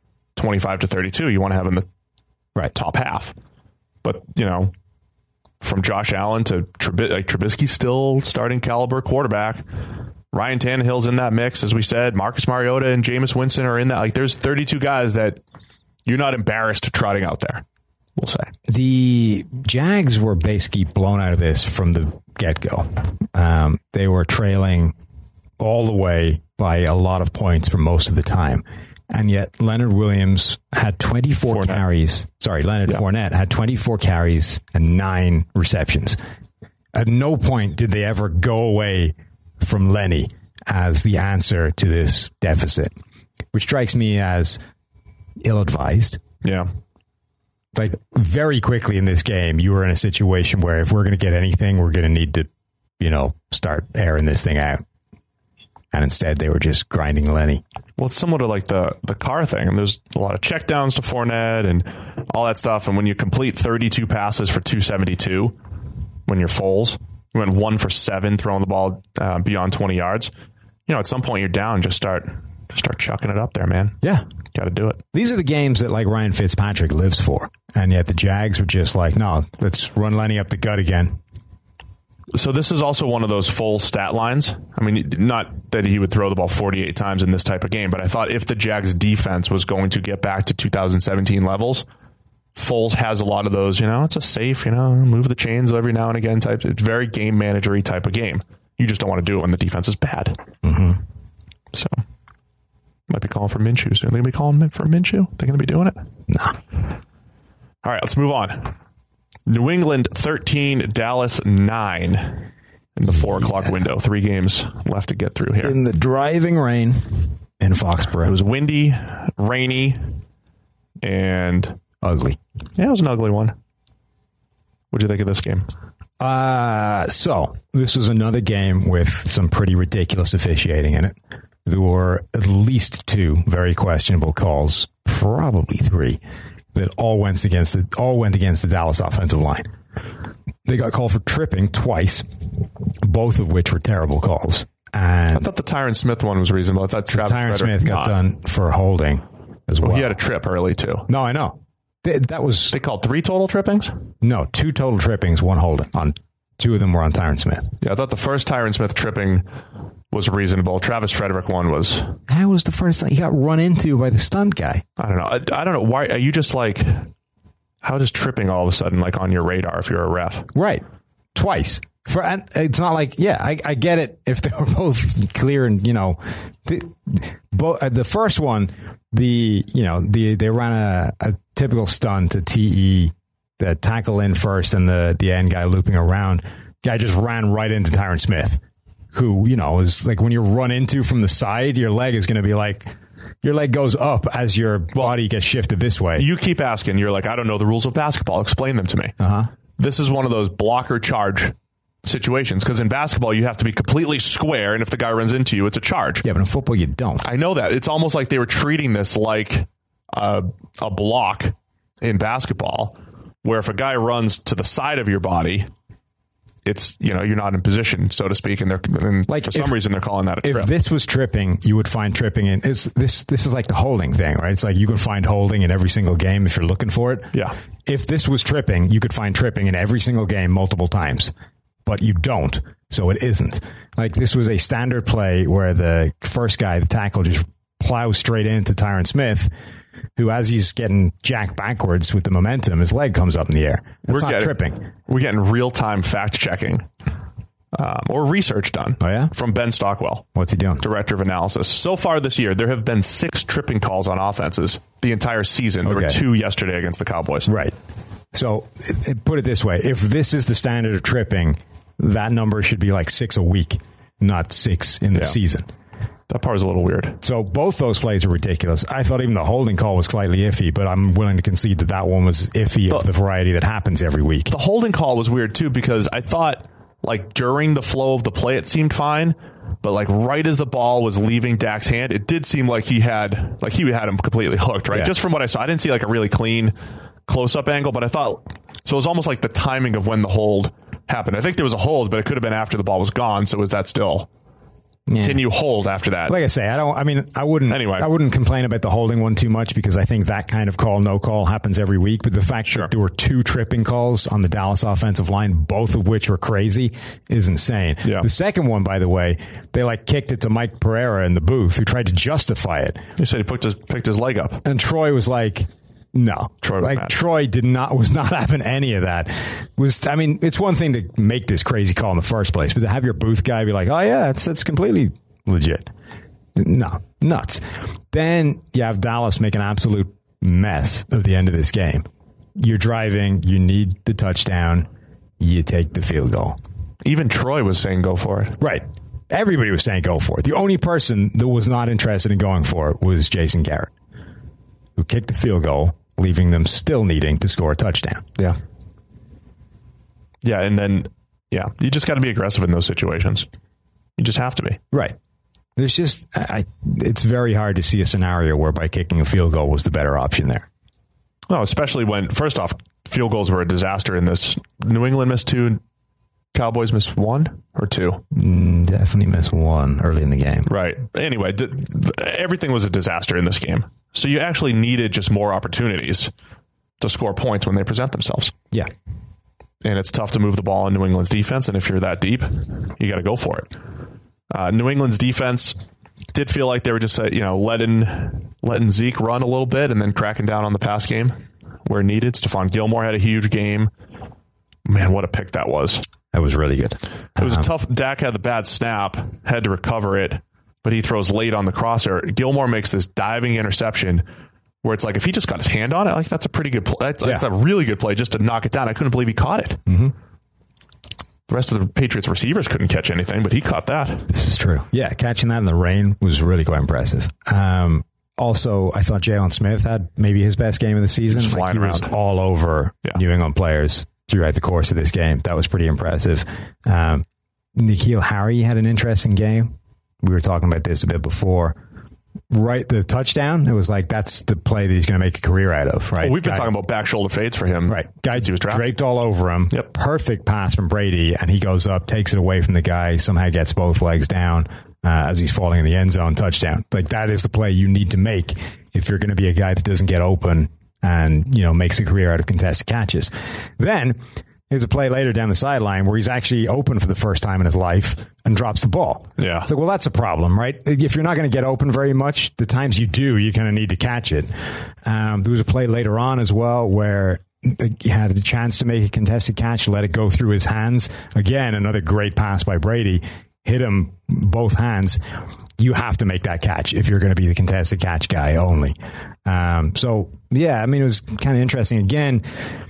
25 to 32. You want to have in the top half. But, from Josh Allen to Trubisky, still starting caliber quarterback. Ryan Tannehill's in that mix, as we said. Marcus Mariota and Jameis Winston are in that. Like, there's 32 guys that you're not embarrassed trotting out there, we'll say. The Jags were basically blown out of this from the get-go. They were trailing all the way by a lot of points for most of the time. And yet Leonard Williams had 24 carries. Sorry, Fournette had 24 carries and 9 receptions. At no point did they ever go away from Lenny as the answer to this deficit, which strikes me as ill-advised. Yeah. Like, very quickly in this game, you were in a situation where if we're going to get anything, we're going to need to, start airing this thing out. And instead, they were just grinding Lenny. Well, it's similar to like the Carr thing. And there's a lot of checkdowns to Fournette and all that stuff. And when you complete 32 passes for 272, when you're Foles, you went 1 for 7 throwing the ball beyond 20 yards. At some point you're down. Just start chucking it up there, man. Yeah, got to do it. These are the games that like Ryan Fitzpatrick lives for, and yet the Jags were just like, no, let's run Lenny up the gut again. So this is also one of those full stat lines. I mean, not that he would throw the ball 48 times in this type of game, but I thought if the Jags defense was going to get back to 2017 levels, Foles has a lot of those, it's a safe, move the chains every now and again type. It's very game managery type of game. You just don't want to do it when the defense is bad. Mm-hmm. So might be calling for Minshew soon. Are they going to be calling for Minshew? They're going to be doing it? Nah. All right, let's move on. New England 13, Dallas 9 in the 4 o'clock window. 3 games left to get through here. In the driving rain in Foxborough. It was windy, rainy, and ugly. Yeah, it was an ugly one. What did you think of this game? So this was another game with some pretty ridiculous officiating in it. There were at least 2 very questionable calls, probably 3. That all went against the Dallas offensive line. They got called for tripping twice, both of which were terrible calls. And I thought the Tyron Smith one was reasonable. I thought Travis Tyron Frederick Smith got done for holding as well. He had a trip early too. No, I know. That was... They called 3 total trippings? No, 2 total trippings, 1 holding. 2 of them were on Tyron Smith. Yeah, I thought the first Tyron Smith tripping was reasonable. Travis Frederick one was... How was the first time he got run into by the stunt guy? I don't know. I don't know. Why are you just like... How does tripping all of a sudden like on your radar if you're a ref? Right. Twice. And it's not like, I get it if they were both clear and, the first one, they ran a typical stunt, a TE, the tackle in first and the end guy looping around. Guy just ran right into Tyron Smith, who, is like when you run into from the side, your leg is going to be like, your leg goes up as your body gets shifted this way. You keep asking. You're like, I don't know the rules of basketball. Explain them to me. This is one of those blocker charge situations, because in basketball you have to be completely square, and if the guy runs into you, it's a charge. Yeah, but in football you don't. I know that. It's almost like they were treating this like a block in basketball, where if a guy runs to the side of your body, it's, you're not in position, so to speak, and for some reason they're calling that a trip. If this was tripping, you would find tripping in this is like the holding thing, right? It's like you could find holding in every single game if you're looking for it. Yeah. If this was tripping, you could find tripping in every single game multiple times. But you don't, so it isn't. Like, this was a standard play where the first guy, the tackle, just plows straight into Tyron Smith, who, as he's getting jacked backwards with the momentum, his leg comes up in the air. That's not tripping. We're getting real-time fact-checking or research done. Oh, yeah? From Ben Stockwell. What's he doing? Director of Analysis. So far this year, there have been 6 tripping calls on offenses the entire season. There were 2 yesterday against the Cowboys. Right. So, put it this way. If this is the standard of tripping, that number should be like 6 a week, not 6 in the season. That part is a little weird. So both those plays are ridiculous. I thought even the holding call was slightly iffy, but I'm willing to concede that one was iffy of the variety that happens every week. The holding call was weird too, because I thought like during the flow of the play it seemed fine, but like right as the ball was leaving Dak's hand, it did seem like he had him completely hooked, right? Yeah. Just from what I saw, I didn't see like a really clean close-up angle, but I thought, so it was almost like the timing of when the hold happened. I think there was a hold, but it could have been after the ball was gone. So was that still? Yeah. Can you hold after that? Like I say, I wouldn't complain about the holding one too much, because I think that kind of call, no call, happens every week. But the fact that there were 2 tripping calls on the Dallas offensive line, both of which were crazy, is insane. Yeah. The second one, by the way, they kicked it to Mike Pereira in the booth, who tried to justify it. He said he picked his leg up. And Troy was like, no, Troy was not having any of that. It's one thing to make this crazy call in the first place, but to have your booth guy be like, oh yeah, it's completely legit. No, nuts. Then you have Dallas make an absolute mess of the end of this game. You're driving, you need the touchdown, you take the field goal. Even Troy was saying go for it. Right. Everybody was saying go for it. The only person that was not interested in going for it was Jason Garrett, who kicked the field goal, leaving them still needing to score a touchdown. Yeah. Yeah, and then, you just got to be aggressive in those situations. You just have to be. Right. There's just, it's very hard to see a scenario whereby kicking a field goal was the better option there. No, especially when, first off, field goals were a disaster in this. New England missed 2, Cowboys missed 1 or 2? Definitely missed 1 early in the game. Right. Anyway, everything was a disaster in this game. So you actually needed just more opportunities to score points when they present themselves. Yeah. And it's tough to move the ball in New England's defense, and if you're that deep, you got to go for it. New England's defense did feel like they were just letting Zeke run a little bit and then cracking down on the pass game where needed. Stephon Gilmore had a huge game. Man, what a pick that was. That was really good. It was tough. Dak had the bad snap, had to recover it, but he throws late on the crosshair. Gilmore makes this diving interception where it's like, if he just got his hand on it, that's a pretty good play. That's a really good play just to knock it down. I couldn't believe he caught it. Mm-hmm. The rest of the Patriots receivers couldn't catch anything, but he caught that. This is true. Yeah, catching that in the rain was really quite impressive. Also, I thought Jalen Smith had maybe his best game of the season. He was all over New England players throughout the course of this game. That was pretty impressive. N'Keal Harry had an interesting game. We were talking about this a bit before. the touchdown, it was like, that's the play that he's going to make a career out of, right? Well, we've been talking about back shoulder fades for him. Right. Guy he was draped all over him. Yep. Perfect pass from Brady, and he goes up, takes it away from the guy, somehow gets both legs down as he's falling in the end zone, touchdown. Like, that is the play you need to make if you're going to be a guy that doesn't get open and, you know, makes a career out of contested catches. Then there's a play later down the sideline where he's actually open for the first time in his life and drops the ball. Yeah. So, well, that's a problem, right? If you're not going to get open very much, the times you do, you kind of need to catch it. There was a play later on as well where he had a chance to make a contested catch, let it go through his hands. Again, another great pass by Brady. Hit him both hands. You have to make that catch if you're going to be the contested catch guy only. So, yeah, I mean, it was kind of interesting. Again,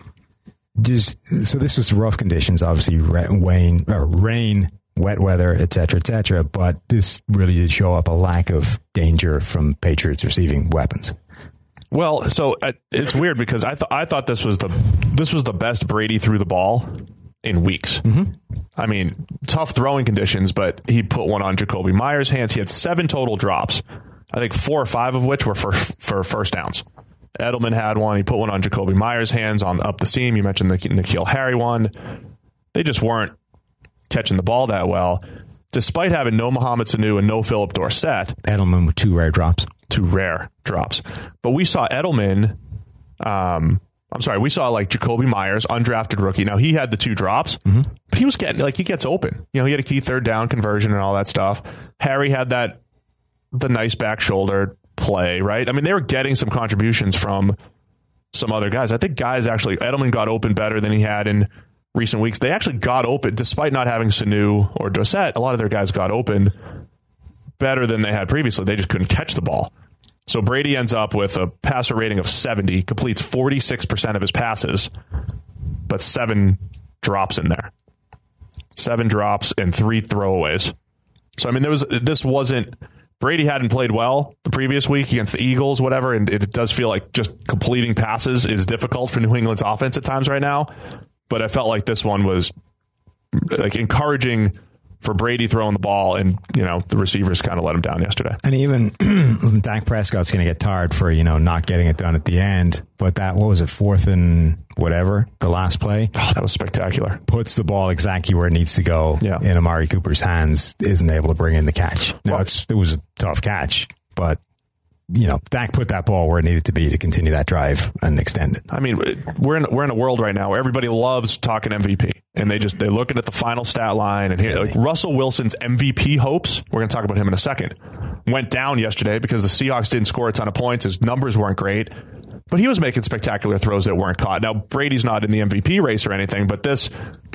so this was rough conditions, obviously, rain, wet weather, et cetera, but this really did show up a lack of danger from Patriots receiving weapons. Well, so it's weird because I thought this was the best Brady threw the ball in weeks. Mm-hmm. I mean, tough throwing conditions, but he put one on Jacoby Myers' hands. He had 7 total drops. I think 4 or 5 of which were for first downs. Edelman had one. He put one on Jacoby Myers' hands on up the seam. You mentioned the N'Keal Harry one. They just weren't catching the ball that well, despite having no Mohamed Sanu and no Philip Dorsett. Edelman with 2 rare drops. 2 rare drops. But we saw Edelman... we saw like Jacoby Myers, undrafted rookie. Now, he had the 2 drops. Mm-hmm. But he was getting, like, he gets open. You know, he had a key third down conversion and all that stuff. Harry had the nice back shoulder play, right? I mean, they were getting some contributions from some other guys. I think Edelman got open better than he had in recent weeks. They actually got open, despite not having Sanu or Dorsett. A lot of their guys got open better than they had previously. They just couldn't catch the ball. So Brady ends up with a passer rating of 70, completes 46% of his passes, but 7 drops in there. 7 drops and 3 throwaways. So, I mean, Brady hadn't played well the previous week against the Eagles, whatever, and it does feel like just completing passes is difficult for New England's offense at times right now. But I felt like this one was like encouraging for Brady throwing the ball, and, you know, the receivers kind of let him down yesterday. And even Dak Prescott's going to get tired for, you know, not getting it done at the end. But that, what was it, 4th and whatever, the last play? Oh, that was spectacular. Puts the ball exactly where it needs to go in Amari Cooper's hands, isn't able to bring in the catch. Now, it was a tough catch, but, you know, Dak put that ball where it needed to be to continue that drive and extend it. I mean, we're in a world right now where everybody loves talking MVP, and they're looking at the final stat line, and here, like, Russell Wilson's MVP hopes, we're going to talk about him in a second, went down yesterday because the Seahawks didn't score a ton of points. His numbers weren't great, but he was making spectacular throws that weren't caught. Now, Brady's not in the MVP race or anything, but this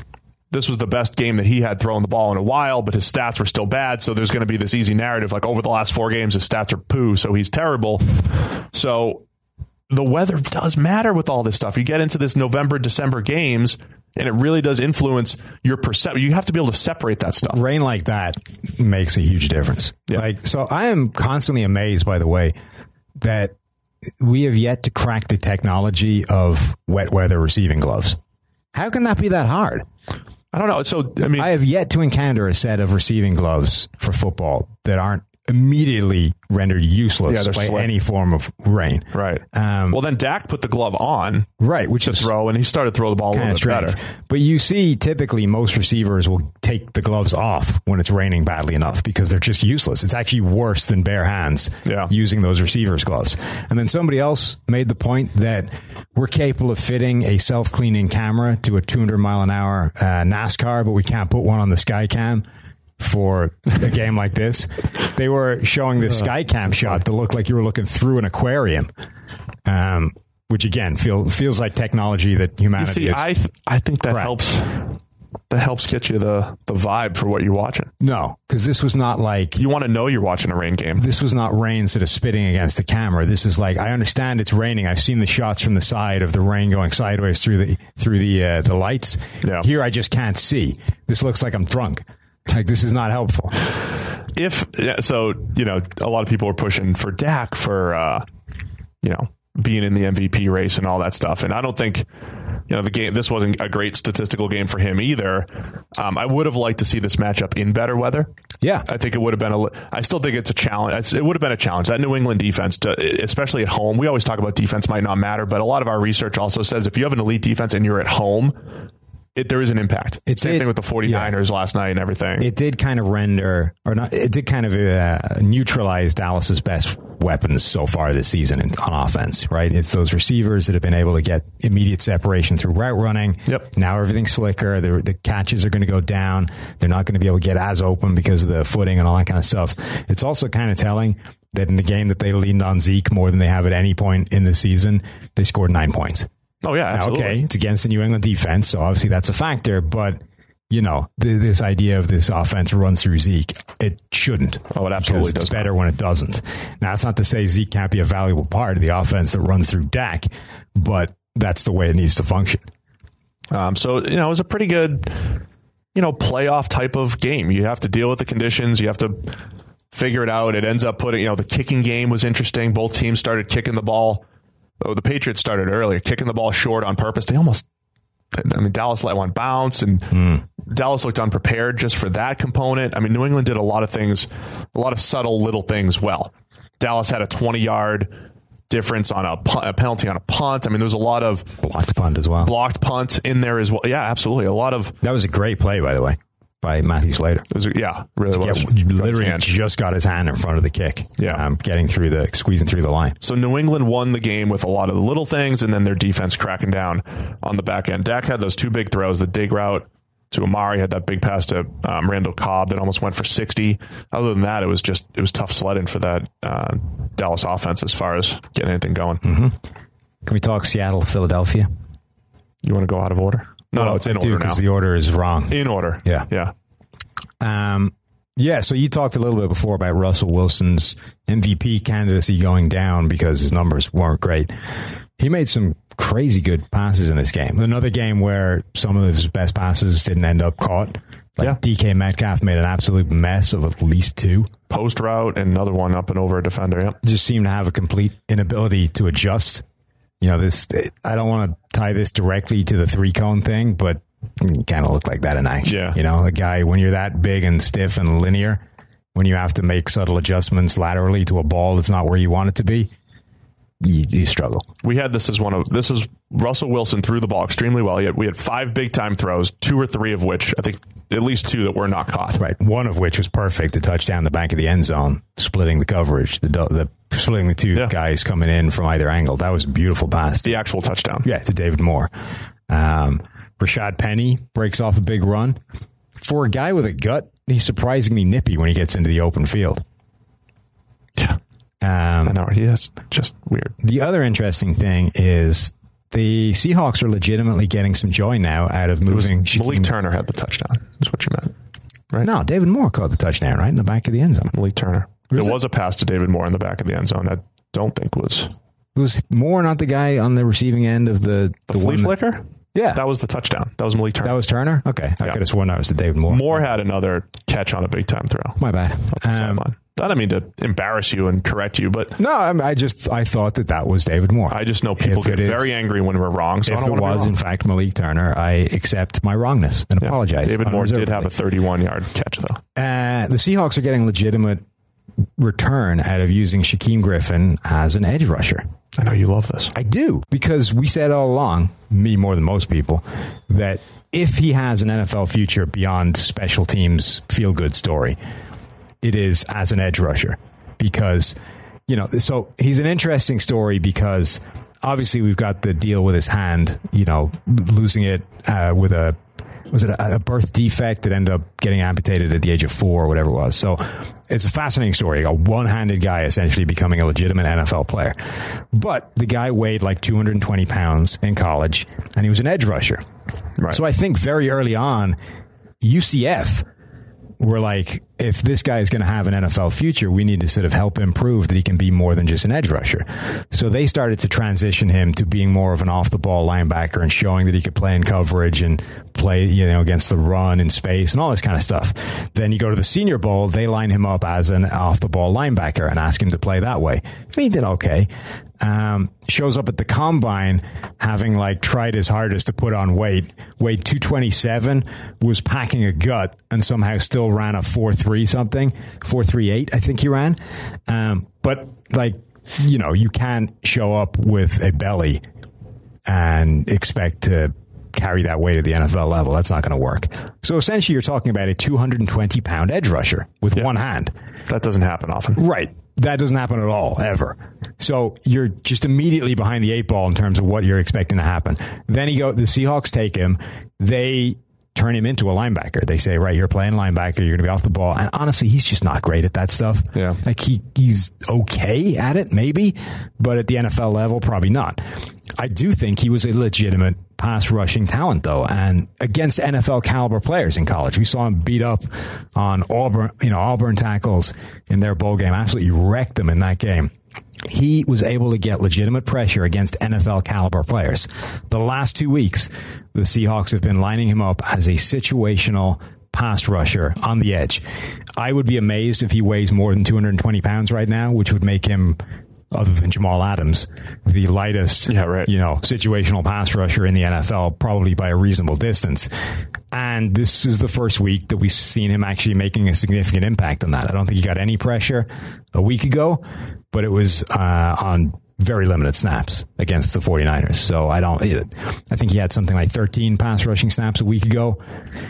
was the best game that he had throwing the ball in a while, but his stats were still bad. So there's going to be this easy narrative, like, over the last 4 games, his stats are poo, so he's terrible. So the weather does matter with all this stuff. You get into this November, December games, and it really does influence your perception. You have to be able to separate that stuff. Rain like that makes a huge difference. Yeah. So I am constantly amazed, by the way, that we have yet to crack the technology of wet weather receiving gloves. How can that be that hard? I don't know. So, I mean, I have yet to encounter a set of receiving gloves for football that aren't immediately rendered useless by any form of rain. Right. Well, then Dak put the glove on, right, which to throw, and he started to throw the ball a little bit better. But you see, typically, most receivers will take the gloves off when it's raining badly enough because they're just useless. It's actually worse than bare hands using those receivers' gloves. And then somebody else made the point that we're capable of fitting a self-cleaning camera to a 200-mile-an-hour NASCAR, but we can't put one on the Skycam for a game like this. They were showing this Skycam shot that looked like you were looking through an aquarium, which again feels like technology that humanity. You see, I think that helps. That helps get you the vibe for what you're watching. No, because this was not like, you want to know you're watching a rain game. This was not rain sort of spitting against the camera. This is like, I understand it's raining. I've seen the shots from the side of the rain going sideways through the lights. Yeah. Here I just can't see. This looks like I'm drunk. Like, this is not helpful. So, you know, a lot of people are pushing for Dak for, you know, being in the MVP race and all that stuff. And I don't think the game, this wasn't a great statistical game for him either. I would have liked to see this matchup in better weather. Yeah. I think it would have been I still think it's a challenge. It would have been a challenge. That New England defense, especially at home, we always talk about defense might not matter, but a lot of our research also says if you have an elite defense and you're at home, there is an impact. Same thing with the 49ers last night and everything. It did kind of neutralize Dallas's best weapons so far this season on offense, right? It's those receivers that have been able to get immediate separation through route running. Yep. Now everything's slicker. The catches are going to go down. They're not going to be able to get as open because of the footing and all that kind of stuff. It's also kind of telling that in the game that they leaned on Zeke more than they have at any point in the season, they scored 9 points. Oh, yeah, absolutely. Okay, it's against the New England defense, so obviously that's a factor, but this idea of this offense runs through Zeke, it shouldn't. Oh, it absolutely does. It's better when it doesn't. Now, that's not to say Zeke can't be a valuable part of the offense that runs through Dak, but that's the way it needs to function. So, it was a pretty good, playoff type of game. You have to deal with the conditions. You have to figure it out. It ends up the kicking game was interesting. Both teams started kicking the ball. Oh, the Patriots started earlier, kicking the ball short on purpose. Dallas let one bounce, and Dallas looked unprepared just for that component. New England did a lot of things, a lot of subtle little things well. Dallas had a 20-yard difference on a penalty on a punt. There was a lot of blocked punt as well. Blocked punt in there as well. Yeah, absolutely. That was a great play, by the way, by Matthew Slater. It was, really was. Literally just got his hand in front of the kick. Yeah. Squeezing through the line. So New England won the game with a lot of the little things, and then their defense cracking down on the back end. Dak had those 2 big throws, the dig route to Amari, had that big pass to Randall Cobb that almost went for 60. Other than that, it was tough sledding for that Dallas offense as far as getting anything going. Mm-hmm. Can we talk Seattle, Philadelphia? You want to go out of order? No, it's in order now. Because the order is wrong. In order. Yeah. So you talked a little bit before about Russell Wilson's MVP candidacy going down because his numbers weren't great. He made some crazy good passes in this game. Another game where some of his best passes didn't end up caught. DK Metcalf made an absolute mess of at least 2. Post route and another one up and over a defender. Yep. Just seemed to have a complete inability to adjust. I don't want to tie this directly to the 3-cone thing, but you kind of look like that in action. Yeah. A guy, when you're that big and stiff and linear, when you have to make subtle adjustments laterally to a ball that's not where you want it to be, you struggle. We had this is Russell Wilson threw the ball extremely well. We had 5 big time throws, 2 or 3 of which, I think at least 2 that were not caught. Right. One of which was perfect. The touchdown in the back of the end zone, splitting the coverage, splitting the 2 guys coming in from either angle. That was a beautiful pass. The actual touchdown. Yeah, to David Moore. Rashad Penny breaks off a big run. For a guy with a gut, he's surprisingly nippy when he gets into the open field. Yeah. I know, he is just weird. The other interesting thing is the Seahawks are legitimately getting some joy now out of moving. Malik Turner had the touchdown, is what you meant, right? No, David Moore caught the touchdown, right, in the back of the end zone. Malik Turner. There was a pass to David Moore in the back of the end zone. I don't think was Moore not the guy on the receiving end of the flea flicker? Yeah. That was the touchdown. That was Malik Turner. That was Turner? Okay. I could have sworn that was the David Moore. Moore had another catch on a big time throw. My bad. I don't mean to embarrass you and correct you, but no, I thought that was David Moore. I just know people get very angry when we're wrong. So if it was in fact Malik Turner, I accept my wrongness and apologize. David Moore did have a 31-yard catch, though. The Seahawks are getting legitimate return out of using Shaquem Griffin as an edge rusher. I know you love this. I do, because we said all along, me more than most people, that if he has an NFL future beyond special teams feel-good story, it is as an edge rusher. Because, so he's an interesting story because obviously we've got the deal with his hand, losing it with a birth defect that ended up getting amputated at the age of 4 or whatever it was. So it's a fascinating story. A one-handed guy essentially becoming a legitimate NFL player. But the guy weighed like 220 pounds in college, and he was an edge rusher. Right. So I think very early on, UCF were like, if this guy is going to have an NFL future, we need to sort of help him prove that he can be more than just an edge rusher. So they started to transition him to being more of an off-the-ball linebacker and showing that he could play in coverage and play, against the run in space and all this kind of stuff. Then you go to the Senior Bowl, they line him up as an off-the-ball linebacker and ask him to play that way. And he did okay. Shows up at the combine having tried his hardest to put on weight. Weighed 227, was packing a gut, and somehow still ran a 4.3 something, 4.38 I think he ran. But you can't show up with a belly and expect to carry that weight at the NFL level. That's not going to work. So essentially you're talking about a 220-pound edge rusher with one hand. That doesn't happen often. Right. That doesn't happen at all, ever. So you're just immediately behind the 8 ball in terms of what you're expecting to happen. Then the Seahawks take him. They turn him into a linebacker. They say, right, you're playing linebacker. You're going to be off the ball. And honestly, he's just not great at that stuff. Yeah. He's okay at it, maybe, but at the NFL level, probably not. I do think he was a legitimate pass rushing talent, though, and against NFL caliber players in college. We saw him beat up on Auburn tackles in their bowl game, absolutely wrecked them in that game. He was able to get legitimate pressure against NFL caliber players. The last 2 weeks, the Seahawks have been lining him up as a situational pass rusher on the edge. I would be amazed if he weighs more than 220 pounds right now, which would make him, other than Jamal Adams, the lightest, situational pass rusher in the NFL, probably by a reasonable distance. And this is the first week that we've seen him actually making a significant impact on that. I don't think he got any pressure a week ago, but it was on very limited snaps against the 49ers. So I think he had something like 13 pass rushing snaps a week ago.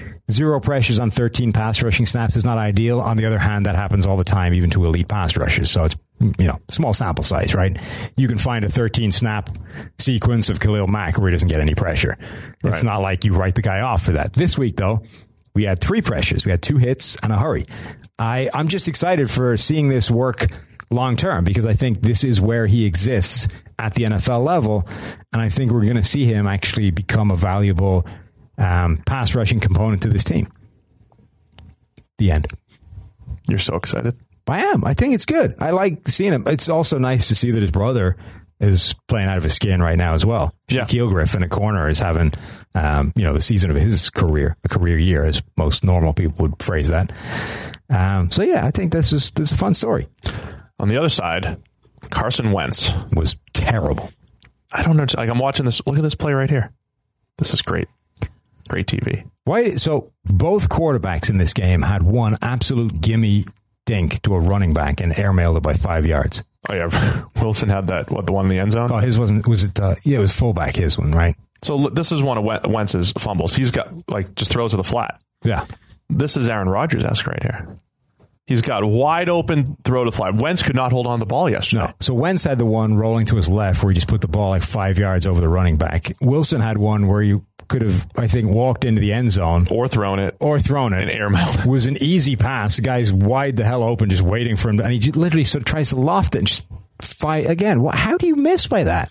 0 pressures on 13 pass rushing snaps is not ideal. On the other hand, that happens all the time, even to elite pass rushers. So it's, small sample size, right? You can find a 13 snap sequence of Khalil Mack where he doesn't get any pressure. Right. It's not like you write the guy off for that. This week, though, we had 3 pressures. We had 2 hits and a hurry. I'm just excited for seeing this work long term because I think this is where he exists at the NFL level. And I think we're going to see him actually become a valuable pass rushing component to this team. The end. You're so excited. I am. I think it's good. I like seeing him. It's also nice to see that his brother is playing out of his skin right now as well. Yeah. Shaquille Griffin, a corner, is having, the season of his career, a career year, as most normal people would phrase that. So yeah, I think this is a fun story. On the other side, Carson Wentz was terrible. I don't know. I'm watching this. Look at this play right here. This is great. Great TV. Why? So both quarterbacks in this game had one absolute gimme dink to a running back and airmailed it by 5 yards. Oh yeah, Wilson had that. What, the one in the end zone? Oh, his wasn't. Was it? Yeah, it was fullback. His one, right? So this is one of Wentz's fumbles. He's got just throws to the flat. Yeah. This is Aaron Rodgers-esque right here. He's got wide open throw to flat. Wentz could not hold on to the ball yesterday. No. So Wentz had the one rolling to his left where he just put the ball 5 yards over the running back. Wilson had one where you could have, I think, walked into the end zone. Or thrown it. And airmailed. It was an easy pass. The guy's wide the hell open just waiting for him. And he just literally sort of tries to loft it and just fight again. How do you miss by that?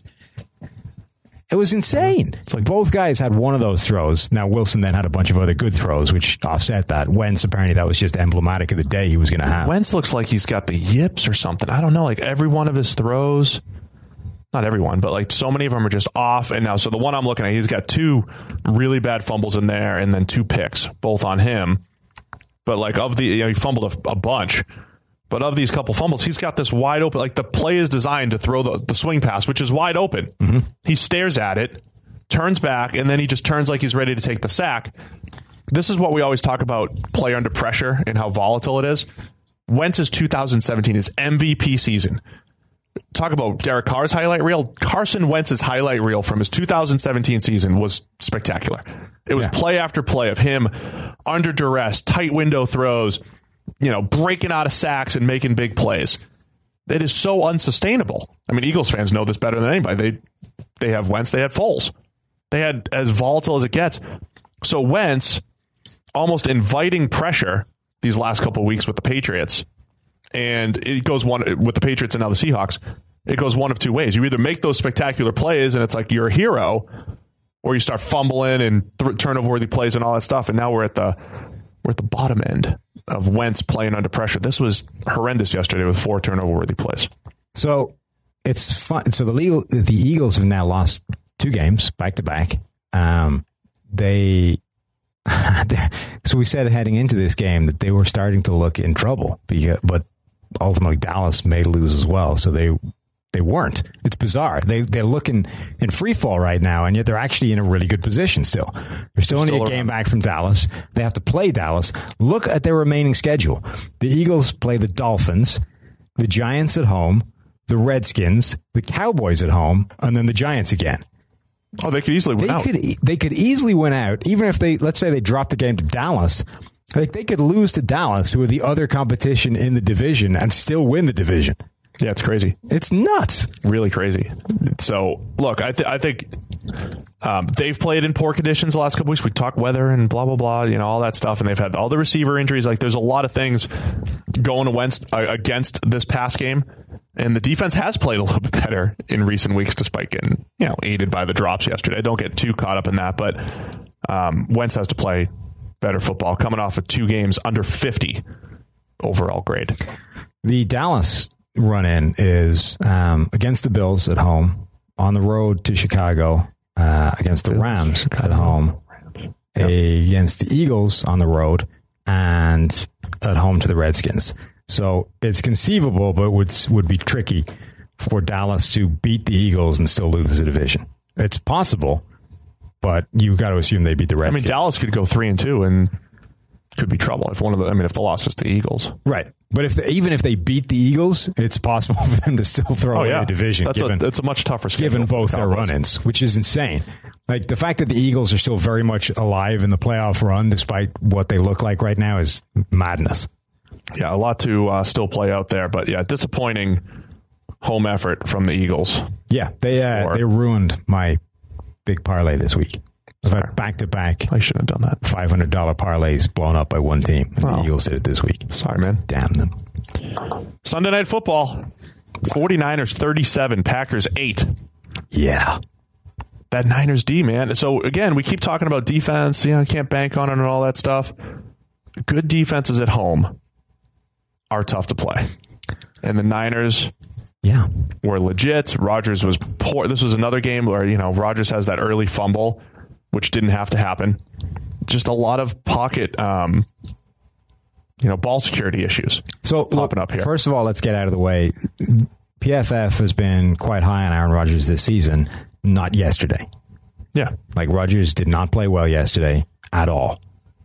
It was insane. It's like both guys had one of those throws. Now, Wilson then had a bunch of other good throws, which offset that. Wentz, apparently, that was just emblematic of the day he was going to have. Wentz looks like he's got the yips or something. I don't know. Every one of his throws, not everyone, but so many of them are just off. And now, so the one I'm looking at, he's got 2 really bad fumbles in there and then 2 picks, both on him. But he fumbled a bunch. But of these couple fumbles, he's got this wide open, the play is designed to throw the swing pass, which is wide open. Mm-hmm. He stares at it, turns back, and then he just turns like he's ready to take the sack. This is what we always talk about, play under pressure and how volatile it is. Wentz's 2017 is MVP season. Talk about Derek Carr's highlight reel. Carson Wentz's highlight reel from his 2017 season was spectacular. It was play after play of him under duress, tight window throws, breaking out of sacks and making big plays. It is so unsustainable. I mean, Eagles fans know this better than anybody. They have Wentz, they had Foles. They had as volatile as it gets. So Wentz almost inviting pressure these last couple of weeks with the Patriots. And it goes one with the Patriots and now the Seahawks. It goes one of 2 ways. You either make those spectacular plays and it's like you're a hero, or you start fumbling and turnover-worthy plays and all that stuff. And now we're at the we're at the bottom end of Wentz playing under pressure. This was horrendous yesterday with 4 turnover-worthy plays. So it's fun. So the Eagles have now lost 2 games back-to-back. So we said heading into this game that they were starting to look in trouble, but ultimately Dallas may lose as well. So they weren't. It's bizarre. They're looking in free fall right now, and yet they're actually in a really good position still. They're still only a game back from Dallas. They have to play Dallas. Look at their remaining schedule. The Eagles play the Dolphins, the Giants at home, the Redskins, the Cowboys at home, and then the Giants again. Oh, they could easily win out. They could easily win out, even if let's say they drop the game to Dallas. Like, they could lose to Dallas, who are the other competition in the division, and still win the division. Yeah, it's crazy. It's nuts. Really crazy. So, look, I think they've played in poor conditions the last couple weeks. We talked weather and blah, blah, blah, all that stuff, and they've had all the receiver injuries. Like, there's a lot of things going against this past game, and the defense has played a little bit better in recent weeks despite getting, aided by the drops yesterday. Don't get too caught up in that, but Wentz has to play better football, coming off of 2 games under 50 overall grade. The Dallas run-in is against the Bills at home, on the road to Chicago, against the Rams at home, against the Eagles on the road, and at home to the Redskins. So it's conceivable, but would be tricky for Dallas to beat the Eagles and still lose the division. It's possible, but you've got to assume they beat the Redskins. Dallas could go 3-2 and could be trouble if if the loss is to the Eagles. Right. But even if they beat the Eagles, it's possible for them to still throw away the division. It's a much tougher schedule. Given both their run-ins, which is insane. Like, the fact that the Eagles are still very much alive in the playoff run, despite what they look like right now, is madness. Yeah, a lot to still play out there. But, disappointing home effort from the Eagles. Yeah, they ruined my big parlay this week. I've had back-to-back. I shouldn't have done that. $500 parlays blown up by one team. The Eagles did it this week. Sorry, man. Damn them. Sunday Night Football. 49ers 37, Packers 8. Yeah. That Niners D, man. So, again, we keep talking about defense. Can't bank on it and all that stuff. Good defenses at home are tough to play. And the Niners were legit. Rodgers was poor. This was another game where, Rodgers has that early fumble, which didn't have to happen. Just a lot of pocket, ball security issues. So, popping up here. First of all, let's get out of the way. PFF has been quite high on Aaron Rodgers this season, not yesterday. Yeah. Like, Rodgers did not play well yesterday at all.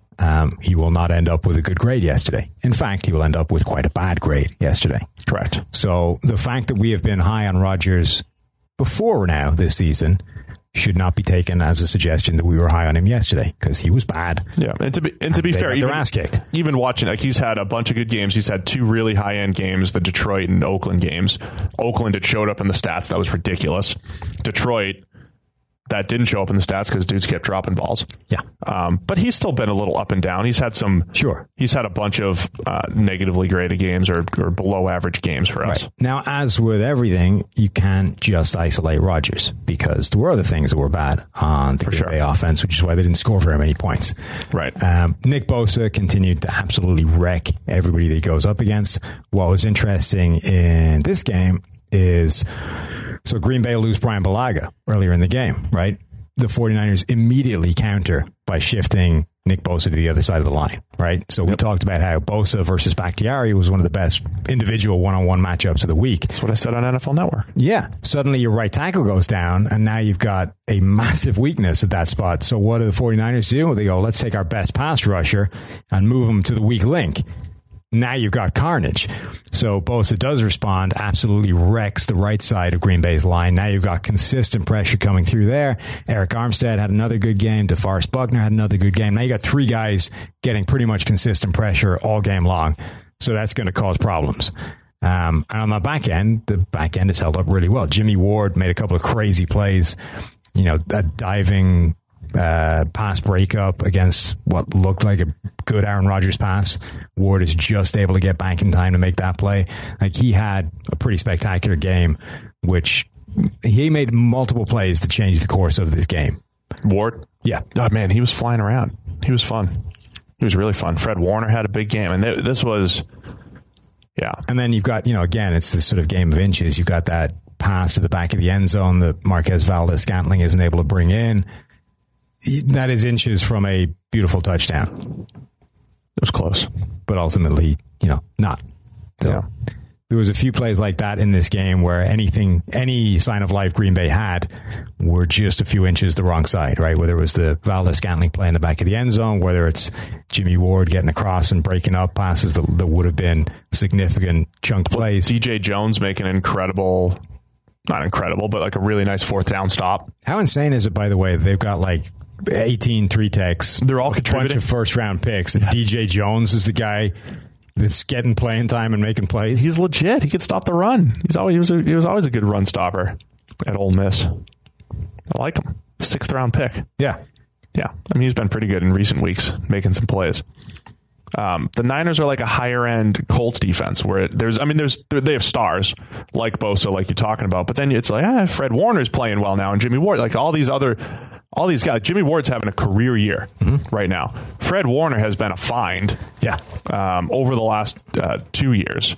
He will not end up with a good grade yesterday. In fact, he will end up with quite a bad grade yesterday. Correct. So the fact that we have been high on Rodgers before now this season should not be taken as a suggestion that we were high on him yesterday, because he was bad. Yeah, and to be fair, their ass kicked. Even watching, he's had a bunch of good games. He's had 2 really high end games, the Detroit and Oakland games. Oakland, it showed up in the stats. That was ridiculous. Detroit, that didn't show up in the stats because dudes kept dropping balls. Yeah. But he's still been a little up and down. He's had he's had a bunch of negatively graded games or below average games for us. Right. Now, as with everything, you can't just isolate Rodgers, because there were other things that were bad on the Green Bay offense, which is why they didn't score very many points. Right. Nick Bosa continued to absolutely wreck everybody that he goes up against. What was interesting in this game is, so Green Bay lose Brian Bulaga earlier in the game, right? The 49ers immediately counter by shifting Nick Bosa to the other side of the line, right? So we talked about how Bosa versus Bakhtiari was one of the best individual one-on-one matchups of the week. That's what I said on NFL Network. Yeah. Suddenly your right tackle goes down, and now you've got a massive weakness at that spot. So what do the 49ers do? They go, let's take our best pass rusher and move him to the weak link. Now you've got carnage. So Bosa does respond, absolutely wrecks the right side of Green Bay's line. Now you've got consistent pressure coming through there. Eric Armstead had another good game. DeForest Buckner had another good game. Now you got 3 guys getting pretty much consistent pressure all game long. So that's going to cause problems. And on the back end is held up really well. Jimmy Ward made a couple of crazy plays, a diving pass breakup against what looked like a good Aaron Rodgers pass. Ward is just able to get back in time to make that play. Like, he had a pretty spectacular game, which he made multiple plays to change the course of this game. Ward? Yeah. Oh, man, he was flying around. He was fun. He was really fun. Fred Warner had a big game, and this was, yeah. And then you've got, again, it's this sort of game of inches. You've got that pass to the back of the end zone that Marquez Valdes-Scantling isn't able to bring in. That is inches from a beautiful touchdown. It was close. But ultimately, not. So yeah. There was a few plays like that in this game where any sign of life Green Bay had were just a few inches the wrong side, right? Whether it was the Valdes-Scantling play in the back of the end zone, whether it's Jimmy Ward getting across and breaking up passes that would have been significant chunked plays. DJ Jones making not incredible, but like a really nice fourth down stop. How insane is it, by the way, they've got like 18 3-techs. They're all contributing. A bunch of first-round picks. And DJ Jones is the guy that's getting playing time and making plays. He's legit. He could stop the run. He was always a good run stopper at Ole Miss. I like him. 6th round pick. Yeah. Yeah. I mean, he's been pretty good in recent weeks, making some plays. The Niners are like a higher end Colts defense where they have stars like Bosa, like you're talking about, but then it's like, Fred Warner's playing well now, and Jimmy Ward, like all these guys. Jimmy Ward's having a career year right now. Fred Warner has been a find, over the last 2 years,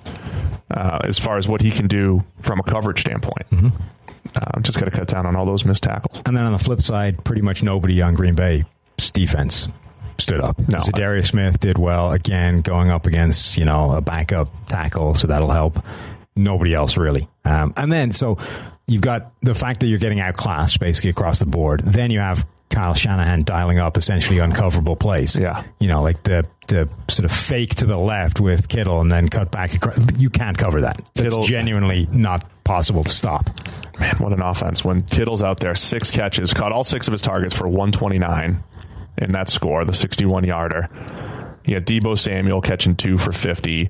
as far as what he can do from a coverage standpoint. Just got to cut down on all those missed tackles. And then on the flip side, pretty much nobody on Green Bay's defense stood up. No. Zadarius Smith did well, again, going up against, a backup tackle, so that'll help. Nobody else really. And then, so you've got the fact that you're getting outclassed basically across the board. Then you have Kyle Shanahan dialing up essentially uncoverable plays. Yeah. Like the sort of fake to the left with Kittle and then cut back across. You can't cover that. It's genuinely not possible to stop. Man, what an offense. When Kittle's out there, 6 catches, caught all 6 of his targets for 129 in that score, the 61-yarder. You got Deebo Samuel catching 2 for 50.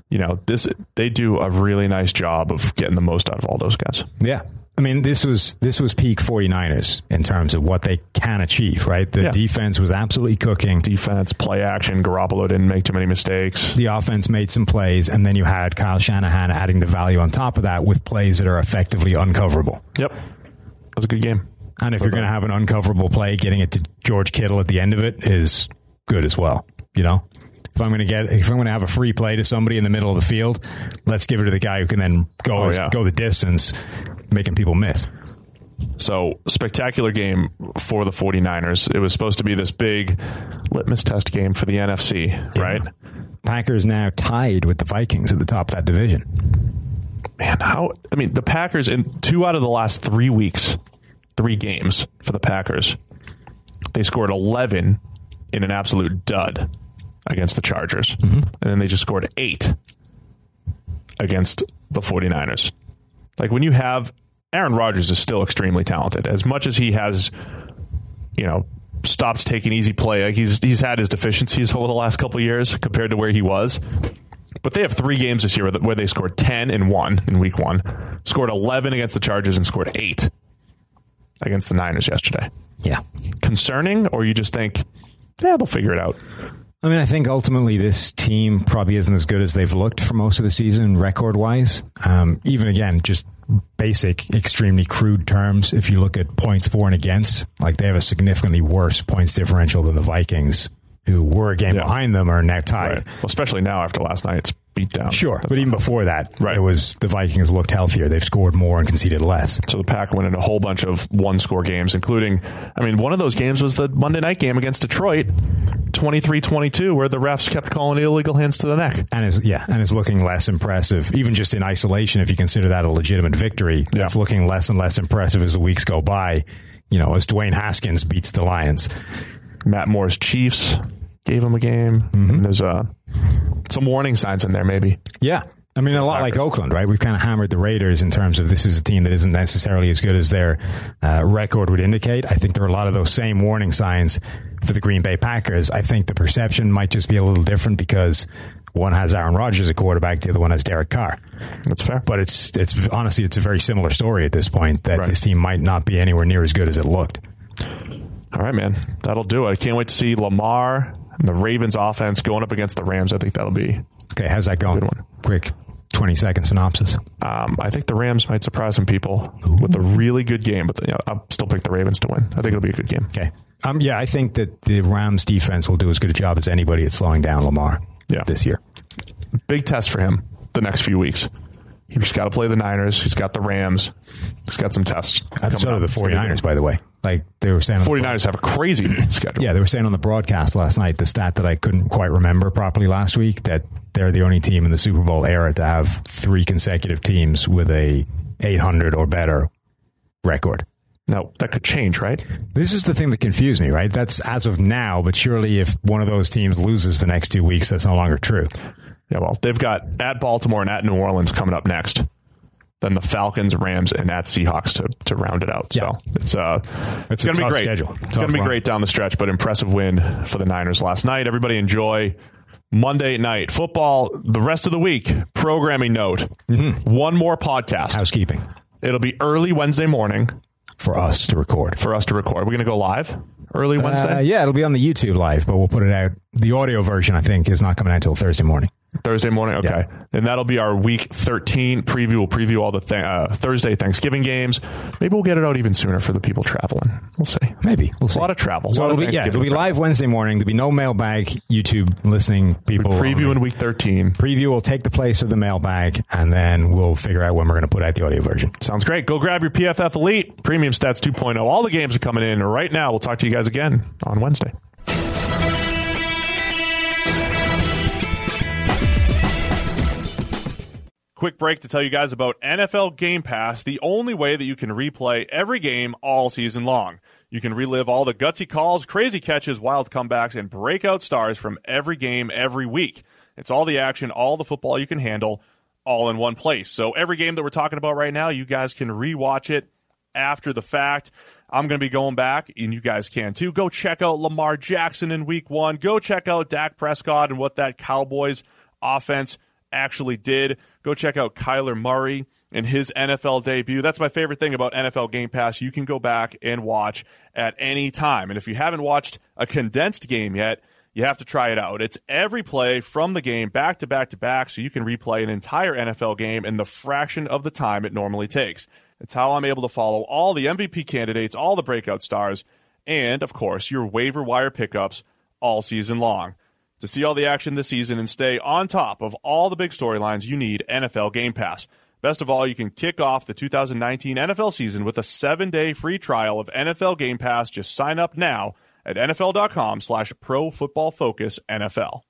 They do a really nice job of getting the most out of all those guys. Yeah. I mean, this was peak 49ers in terms of what they can achieve, right? The defense was absolutely cooking. Defense, play action. Garoppolo didn't make too many mistakes. The offense made some plays, and then you had Kyle Shanahan adding the value on top of that with plays that are effectively uncoverable. Yep. That was a good game. And if you're going to have an uncoverable play, getting it to George Kittle at the end of it is good as well, If I'm going to have a free play to somebody in the middle of the field, let's give it to the guy who can then go the distance, making people miss. So, spectacular game for the 49ers. It was supposed to be this big litmus test game for the NFC, right? Packers now tied with the Vikings at the top of that division. Man, the Packers in 2 out of the last 3 weeks, 3 games for the Packers, they scored 11 in an absolute dud against the Chargers. And then they just scored 8 against the 49ers. Like, when you have Aaron Rodgers is still extremely talented. As much as he has, stopped taking easy play, like he's had his deficiencies over the last couple of years compared to where he was. But they have 3 games this year where they scored 10 and 1 in week 1, scored 11 against the Chargers, and scored 8 against the Niners yesterday. Yeah. Concerning, or you just think, they'll figure it out? I mean, I think ultimately this team probably isn't as good as they've looked for most of the season record-wise. Even again, just basic, extremely crude terms. If you look at points for and against, like they have a significantly worse points differential than the Vikings, who were a game behind them, are now tied. Right. Well, especially now after last night's beatdown. Sure, but even before that, it was the Vikings looked healthier. They've scored more and conceded less. So the Pack went in a whole bunch of one-score games, including, one of those games was the Monday night game against Detroit, 23-22, where the refs kept calling illegal hands to the neck. And is looking less impressive, even just in isolation, if you consider that a legitimate victory. It's looking less and less impressive as the weeks go by, as Dwayne Haskins beats the Lions. Matt Moore's Chiefs gave him a game. There's some warning signs in there, maybe. Yeah. I mean, a lot like Oakland, right? We've kind of hammered the Raiders in terms of this is a team that isn't necessarily as good as their record would indicate. I think there are a lot of those same warning signs for the Green Bay Packers. I think the perception might just be a little different because one has Aaron Rodgers as a quarterback, the other one has Derek Carr. That's fair. But it's honestly, it's a very similar story at this point that this team might not be anywhere near as good as it looked. All right, man. That'll do it. I can't wait to see Lamar and the Ravens offense going up against the Rams. I think that'll be okay. How's that going? Good one. Quick 20-second synopsis. I think the Rams might surprise some people with a really good game, but I'll still pick the Ravens to win. I think it'll be a good game. Okay. Yeah, I think that the Rams defense will do as good a job as anybody at slowing down Lamar this year. Big test for him the next few weeks. He's got to play the Niners. He's got the Rams. He's got some tests. That's sort of the 49ers, by the way. Like they were saying, 49ers have a crazy schedule. Yeah, they were saying on the broadcast last night, the stat that I couldn't quite remember properly last week, that they're the only team in the Super Bowl era to have 3 consecutive teams with a 800 or better record. Now, that could change, right? This is the thing that confused me, right? That's as of now, but surely if one of those teams loses the next 2 weeks, that's no longer true. Yeah, well, they've got at Baltimore and at New Orleans coming up next. Then the Falcons, Rams, and at Seahawks to round it out. Yeah. So it's going to be great. Schedule. It's going to be great down the stretch, but impressive win for the Niners last night. Everybody enjoy Monday night football. The rest of the week, programming note, one more podcast. Housekeeping. It'll be early Wednesday morning. For us to record. We're going to go live early Wednesday? Yeah, it'll be on the YouTube live, but we'll put it out. The audio version, I think, is not coming out until Thursday morning. Thursday morning? Okay. Yeah. And that'll be our Week 13 preview. We'll preview all the Thursday Thanksgiving games. Maybe we'll get it out even sooner for the people traveling. We'll see. Maybe. We'll see. A lot of travel. So it'll be live Wednesday morning. There'll be no mailbag. YouTube listening people. Preview in Week 13. Preview will take the place of the mailbag, and then we'll figure out when we're going to put out the audio version. Sounds great. Go grab your PFF Elite Premium Stats 2.0. All the games are coming in right now. We'll talk to you guys again on Wednesday. Quick break to tell you guys about NFL Game Pass, the only way that you can replay every game all season long. You can relive all the gutsy calls, crazy catches, wild comebacks, and breakout stars from every game every week. It's all the action, all the football you can handle, all in one place. So every game that we're talking about right now, you guys can rewatch it after the fact. I'm going to be going back, and you guys can too. Go check out Lamar Jackson in Week 1. Go check out Dak Prescott and what that Cowboys offense actually did. Go check out Kyler Murray and his NFL debut. That's my favorite thing about NFL Game Pass. You can go back and watch at any time. And if you haven't watched a condensed game yet, you have to try it out. It's every play from the game back to back to back, so you can replay an entire NFL game in the fraction of the time it normally takes. It's how I'm able to follow all the MVP candidates, all the breakout stars, and, of course, your waiver wire pickups all season long. To see all the action this season and stay on top of all the big storylines, you need NFL Game Pass. Best of all, you can kick off the 2019 NFL season with a 7-day free trial of NFL Game Pass. Just sign up now at NFL.com/ProFootballFocusNFL.